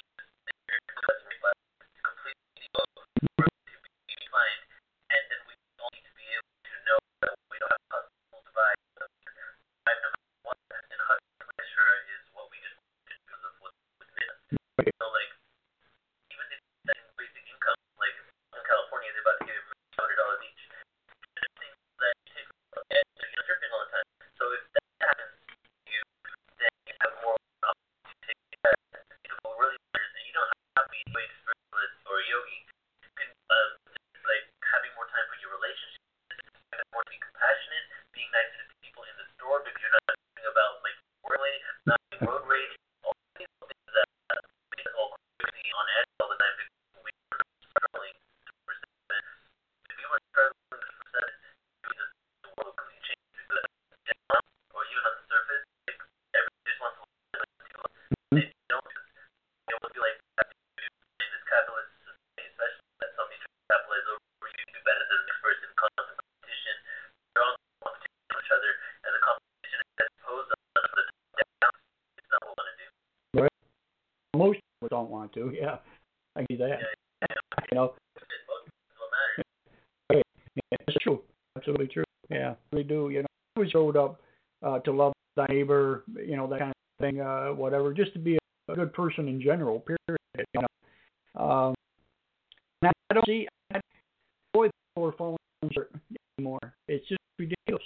is completely to be defined, and then we all need to be able to know that we don't have hustle to buy no matter what, and hustle pressure is what we just want because of what's within us. So like even if setting basic income, like in California they're about to give $200 each. Things that you take from it, you're tripping all the time. So if that happens to you, then you have more opportunity to take that. What really matters, and you don't have to be a spiritualist or a yogi. You can like having more time for your relationships, having more to be compassionate, being nicer to people in the store because you're not thinking about like not being road rage, all these things that make us all crazy on edge all the time because we were struggling for 7. If we were struggling for 7, the world would completely change because down or even on the surface, like, everybody just wants to live too long. They don't because they will feel like they have to do in this capitalist society, especially that somebody tries to capitalize over you to do better than the next person, constant competition. They're all in competition with each other, and the competition is imposed on the down. It's not what we want to do. Right. Most people don't want to. Yeah, I see that. Most is what matters. Yeah, it's true. Absolutely true. Yeah, we do. We showed up to love thy neighbor, that kind of thing, whatever, just to be a good person in general, period. And I don't see boy for phones anymore. It's just ridiculous.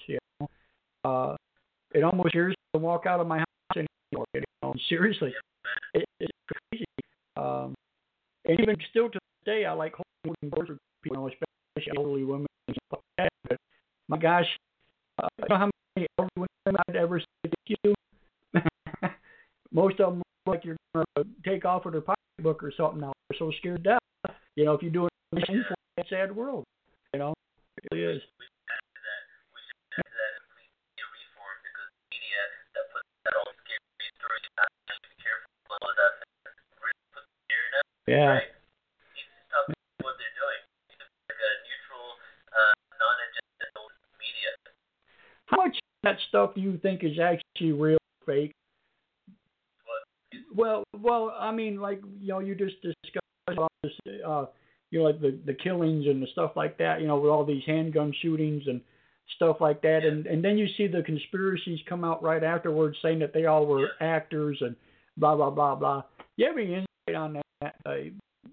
It almost scares me to walk out of my house anymore. Seriously, it's crazy. And even still to this day, I like holding doors for people, especially elderly women and stuff like that. But my gosh, I don't know how many elderly women I'd ever say thank you. Most of them look like you're going to take off with their pocketbook or something now. They're so scared to death. If you do it in a sad world, it really is. We should add to that and we need a reform Yeah. right? You just stop what they're doing. It's like a neutral, non-agenda media. How much of that stuff do you think is actually real or fake? Well, I mean, like, you just discussed about this, like the killings and the stuff like that, with all these handgun shootings and stuff like that, and then you see the conspiracies come out right afterwards saying that they all were actors and blah blah blah blah. You have any insight on that? So I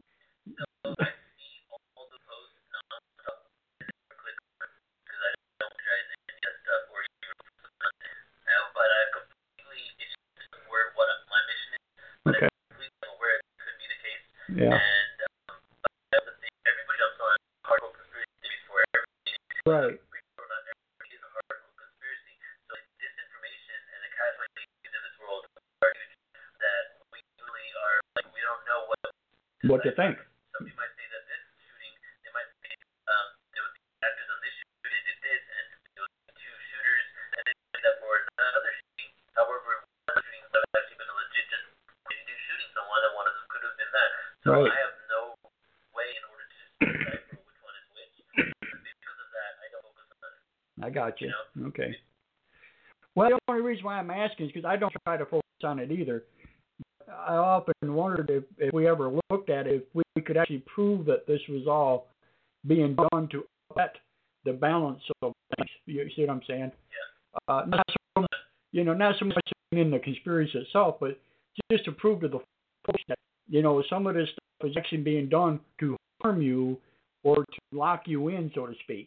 see all the posts nonstop. I click because I don't drive any of that stuff or even but I completely it's just where what my mission is. But Okay. I'm completely aware it could be the case. Yeah. And but that's the thing. Everybody jumps on hardcore conspiracy theories for everything. Right. Not everybody is a hardcore conspiracy. So like, disinformation and the catchphrases in this world are huge. That we really are like we don't know what to think. Somebody might say that this shooting, they might say there was actors on this shooting that did this, and there was two shooters, and they say that for another shooting. However, one of the shootings have actually been a legit just crazy dude shooting someone, and one of them could have been that. So Right. I have no way in order to just decipher which one is which. Because of that, I don't focus on it. I got you. know? Okay. Well, the only reason why I'm asking is because I don't try to focus on it either. I often wondered if we ever looked at it, if we could actually prove that this was all being done to upset the balance of things. You see what I'm saying? Yeah. Not so much in the conspiracy itself, but just to prove to the folks that, some of this stuff is actually being done to harm you or to lock you in, so to speak.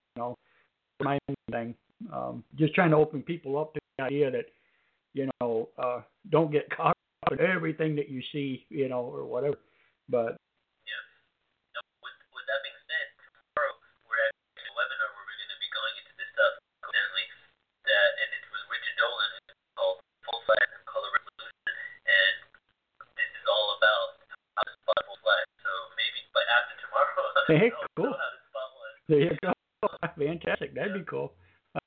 My thing. Just trying to open people up to the idea that, don't get caught up in everything that you see, or whatever. But With that being said, tomorrow we're at a webinar where we're going to be going into this stuff coincidentally, and it's with Richard Dolan. It's called Full Flag and Color Revolution, and this is all about how to spot full flag. So maybe by after tomorrow, hey, I'll cool. know how to spot one. There you go. Fantastic. That'd be cool.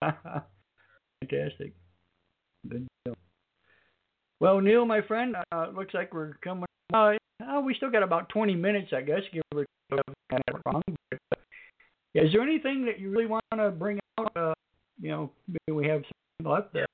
Fantastic. Good deal. Well, Neil, my friend, looks like we're coming. We still got about 20 minutes, I guess. Give or take, kind of wrong. But, is there anything that you really want to bring out? Maybe we have something left there.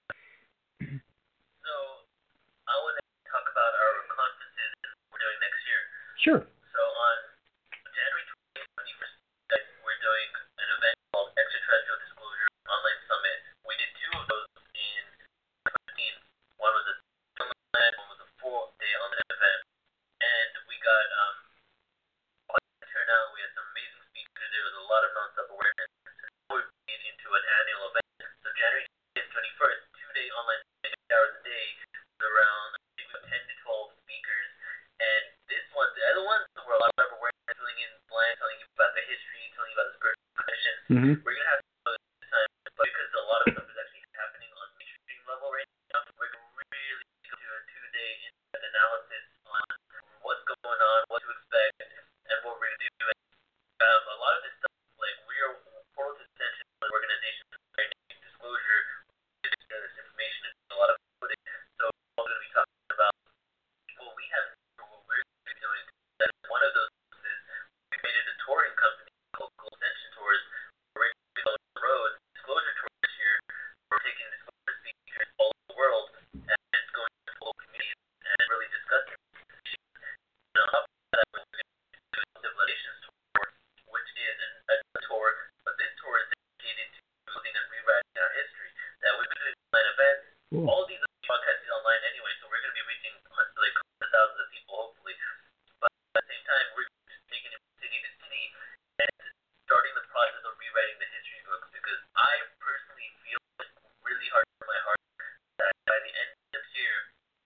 So I want to talk about our conferences we're doing next year. Sure. So on January 21st, we're doing an event called Extraterrestrial Disclosure Online Summit. We did two of those in 2015. One was a one was a 4-day online event, and we got quite a turnout. We had some amazing speakers. There was a lot of nonstop awareness. So we're made into an annual event. So January 21st, 2-day online, 8 hours a day, around I think we have 10 to 12 speakers. And this one, the other ones were a lot of awareness, filling in blanks, telling you about the history, telling you about the spiritual connection. Mm-hmm. We're gonna have to do this time, but because a lot of stuff is actually happening on mainstream level right now, we're gonna really do a 2-day in-depth analysis on what's going on, what to expect, and what we're gonna do. A lot of this stuff, like we are portal to attention to organizations right now, disclosure, this information is a lot of footage. So we're gonna be talking about what we have, what we're gonna be doing. That one of those is we created a touring company called Global Ascension Tours. We're going to be on the road, disclosure tour this year. We're taking disclosure speakers all over the world and going to local communities and really discussing issues. And on top of that, we're going to do a civilizations tour, which is a tour, but this tour is dedicated to building and rewriting our history. That we've been doing online events. Cool. All these podcasts is online anyway, so we're going to be reaching like hundreds of thousands of people, hopefully. But at the same time, we're just taking it city to city and starting the process of rewriting the history books, because I personally feel it's really hard for my heart that by the end of this year,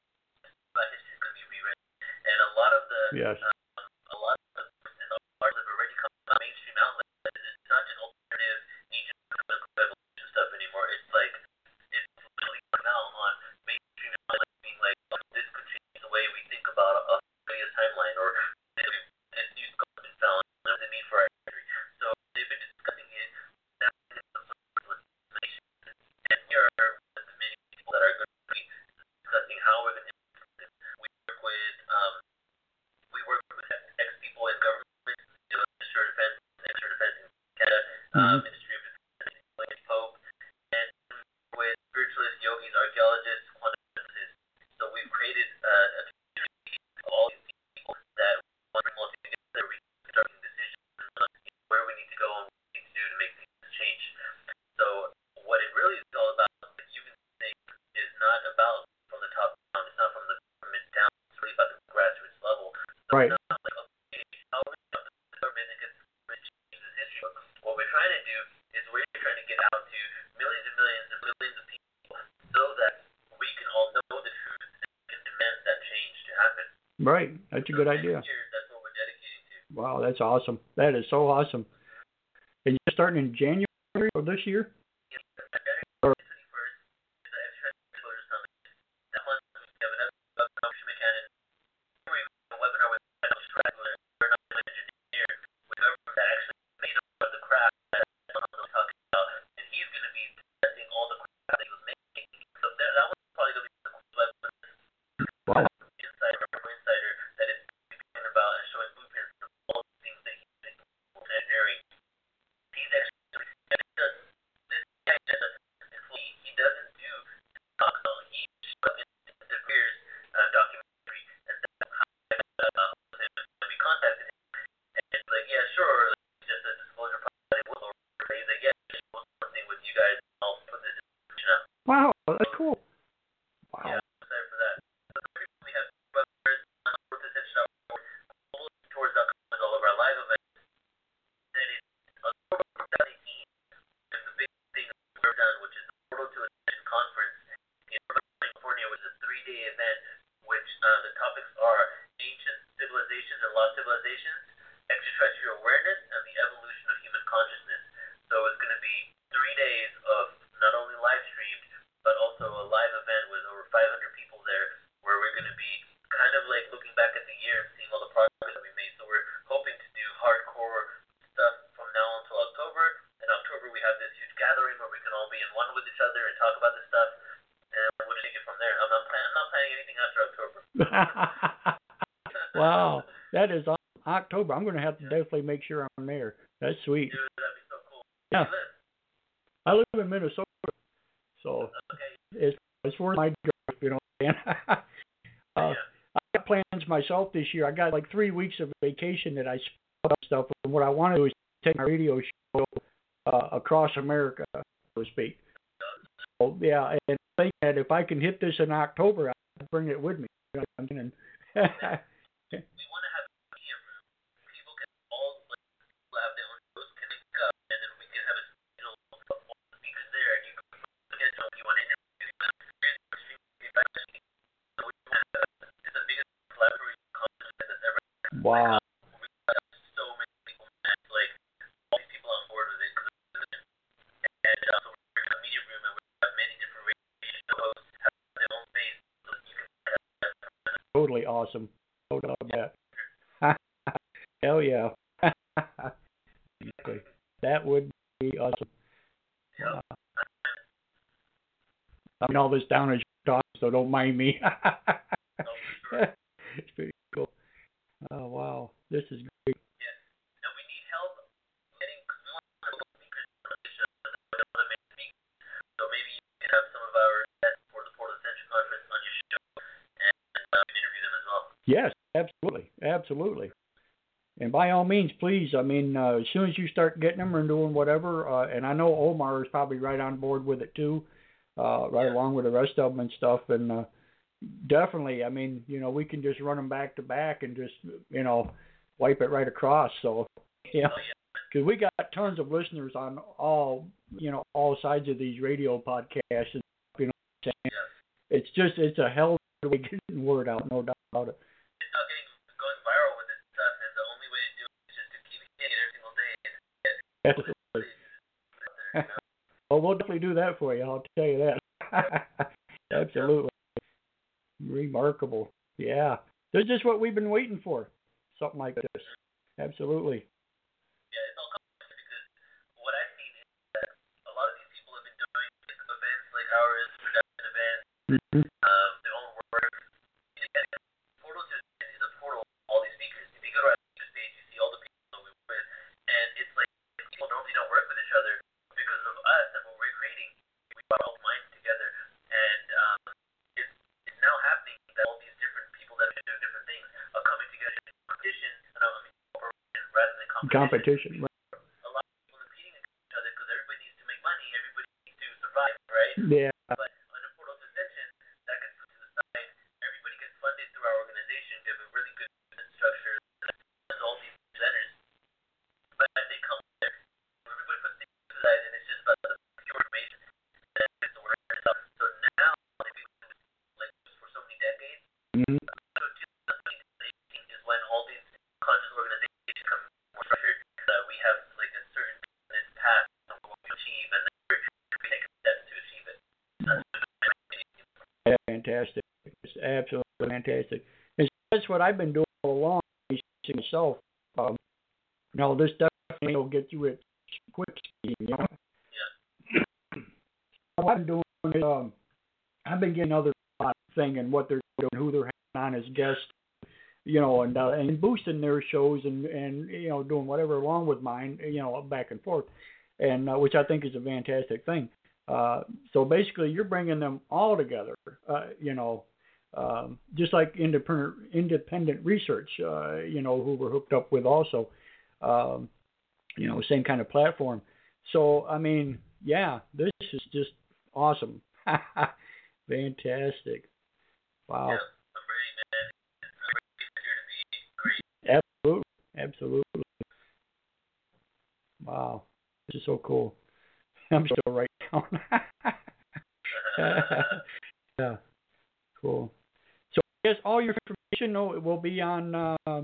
my history is going to be rewritten. And a lot of the Yes. a lot of the books and arts have already come out mainstream outlets. It's not just alternative ancient revolution stuff anymore. It's like it's literally coming out on mainstream outlets, being like, oh, this could change the way we think about Australia's timeline, or this new skull has been found. What does it mean for our history? So they've been discussing it. Now it's some sort of legislation, and we are one of the many people that are going to be discussing how we're going to implement it. We work with Right. That's a good idea. Next year, that's what we're dedicating to. Wow, that's awesome. That is so awesome. And you're starting in January of this year? Yes, January 21st is the Extra Exposure Summit. That month, we have another Dr. McCann. We have a webinar with Michael Straggler, an engineer, with whoever that actually made up the craft that I was talking about. And he's going to be testing all the craft that he was making. So that one's probably going to be the coolest webinar. Wow. Insider that is talking about and showing blueprints of all the things that he's doing in engineering. He's actually this guy he doesn't do talk, so he interferes documentary, and that's how we contacted him. And he's like, yeah, sure, like, just a disclosure probably will, or he's like, yeah, we'll do something with you guys. I'll put this information out. Wow, that's cool. Wow. Yeah, I'm excited for that. So we have webinars on WorthAttention.org, tours.com is all of our live events. Then in October 2018, there's a big thing we've done, which is the Portal to Attention Conference in California, which is a 3-day event, which the topics are ancient civilizations and lost civilizations, extraterrestrial awareness, and the evolution of human consciousness. So it's going to be 3 days of not only live streamed, but also a live event with over 500 people there, where we're going to be kind of like looking back at the year and seeing all the progress that we made. So we're hoping to do hardcore stuff from now until October. In October, we have this huge gathering where we can all be in one with each other and talk about this stuff, and we'll take it from there. I'm not planning anything after October. Wow, that is October. I'm going to have to definitely make sure I'm there. That's sweet. Dude, that'd be so cool. Yeah. Where do you live? I live in Minnesota, so Okay. it's worth my drive, you know. I got plans myself this year. I got like 3 weeks of vacation that I split up stuff. And what I want to do is take my radio show across America, so to speak. So, yeah, and I think that if I can hit this in October, I'll bring it with me. You know what I mean? We want to have a media room. People can all have their own shows, can link up, and then we can have a schedule of all the speakers there, and you can schedule if you want to interview them. So it's the biggest collaboration conference that's ever happened. Wow. We've got so many people, man. Like all these people on board with it. And so we're in a media room, and we have many different radio hosts have their own space, so that you can have Totally awesome. No doubt about that. Hell yeah. Okay. That would be awesome. I mean, all this down as talk, so don't mind me. It's pretty cool. Oh, wow. This is great. Yeah. Now we need help getting, because we want to have speakers on the show, the main speakers. So maybe you can have some of our guests for the Portal Ascension Conference on your show, and interview them as well. Yes, absolutely. Absolutely. And by all means, please, I mean, as soon as you start getting them and doing whatever, and I know Omar is probably right on board with it too, along with the rest of them and stuff. And definitely, I mean, you know, we can just run them back to back and just, you know, wipe it right across. So, yeah, because we got tons of listeners on all sides of these radio podcasts. And, you know what I'm saying? It's a hell of a way of getting word out, no doubt about it. It's not going viral with this stuff, and the only way to do it is just to keep hitting it every single day. Absolutely. Well, we'll definitely do that for you. I'll tell you that. Absolutely. Remarkable. Yeah. This is what we've been waiting for. Something like this. Absolutely. Yeah, it's all coming because what I've seen is that a lot of these people have been doing events like ours, production events, their own work. Portal is a portal. All these speakers. If you go to our speaker page, you see all the people that we work with, and it's like people normally don't work with each other because of us and what we're creating. We brought all minds together, and it's now happening that all these different people that are doing different things are coming together in competition, and cooperation rather than competition. A lot of people competing against each other because everybody needs to make money, everybody needs to survive, right? Yeah. But under Portal to Ascension, that gets put to the side. Everybody gets funded through our organization. We have a really good business structure that funds all these presenters. But as they come there, everybody puts things to the side, and it's just about the pure information that gets the word and stuff. So now, they've been like this for so many decades. So 2018, fantastic. It's absolutely fantastic. And that's what I've been doing all along myself. This definitely will get you at quick speed. Yeah. What I've been doing is I've been getting other thing and what they're doing, who they're having on as guests, and boosting their shows and doing whatever along with mine, back and forth, and which I think is a fantastic thing. So basically, you're bringing them all together, just like independent research, who we're hooked up with also, same kind of platform. So, I mean, yeah, this is just awesome. Fantastic. Wow. Yeah, I'm ready, man. I'm ready to be great. Absolutely. Wow. This is so cool. I'm still right down. Yeah. Cool. So I guess all your information will be on. So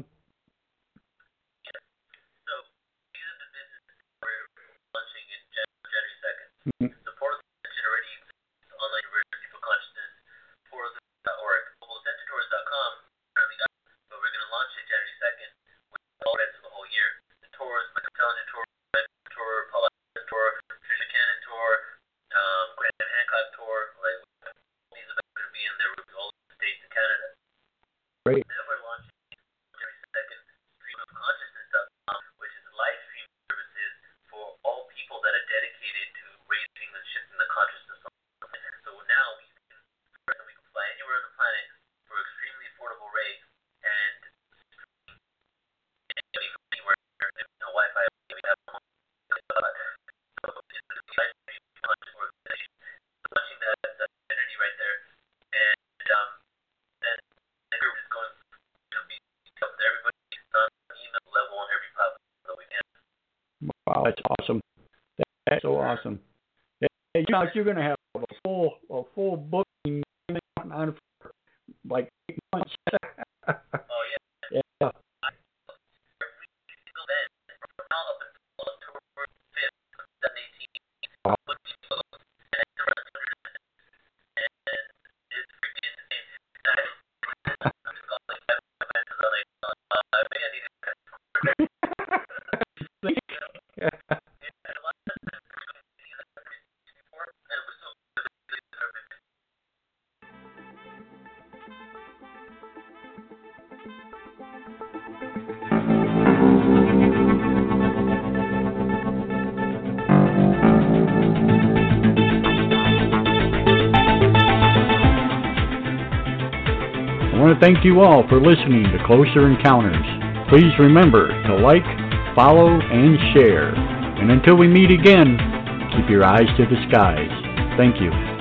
these are the businesses we're launching in January 2nd. Mm-hmm. The Portal Convention already exists, online university for consciousness, portal.org. GlobalCentratours.com currently up, but we're going to launch it January 2nd with all events for the whole year. The tours, like the Intelligent Tour, Paul Tour, Trisha Cannon Tour, Graham Hancock Tour, like all these events are going to be in there with all the states in Canada. Great. Then we're launching January 2nd, streamofconsciousness.com, which is live stream services for all people that are dedicated to raising and shifting the consciousness. So now we can fly anywhere on the planet for extremely affordable rates and stream anywhere. There's no Wi-Fi. We have so it's a live stream conscious organization. Launching that entity right there, and then everyone is going to be up to everybody on email level on every platform that we can. Wow, that's awesome. That's so awesome. Hey, you're going to have a full booking on for like 8 months. Oh yeah. Yeah. Every single event from now up until October 5th, 2018. Wow. And it's around 100 events. And it's freaking insane. I'm just going like 5 events and I'm like, maybe I need to I want to thank you all for listening to Closer Encounters. Please remember to like, follow, and share. And until we meet again, keep your eyes to the skies. Thank you.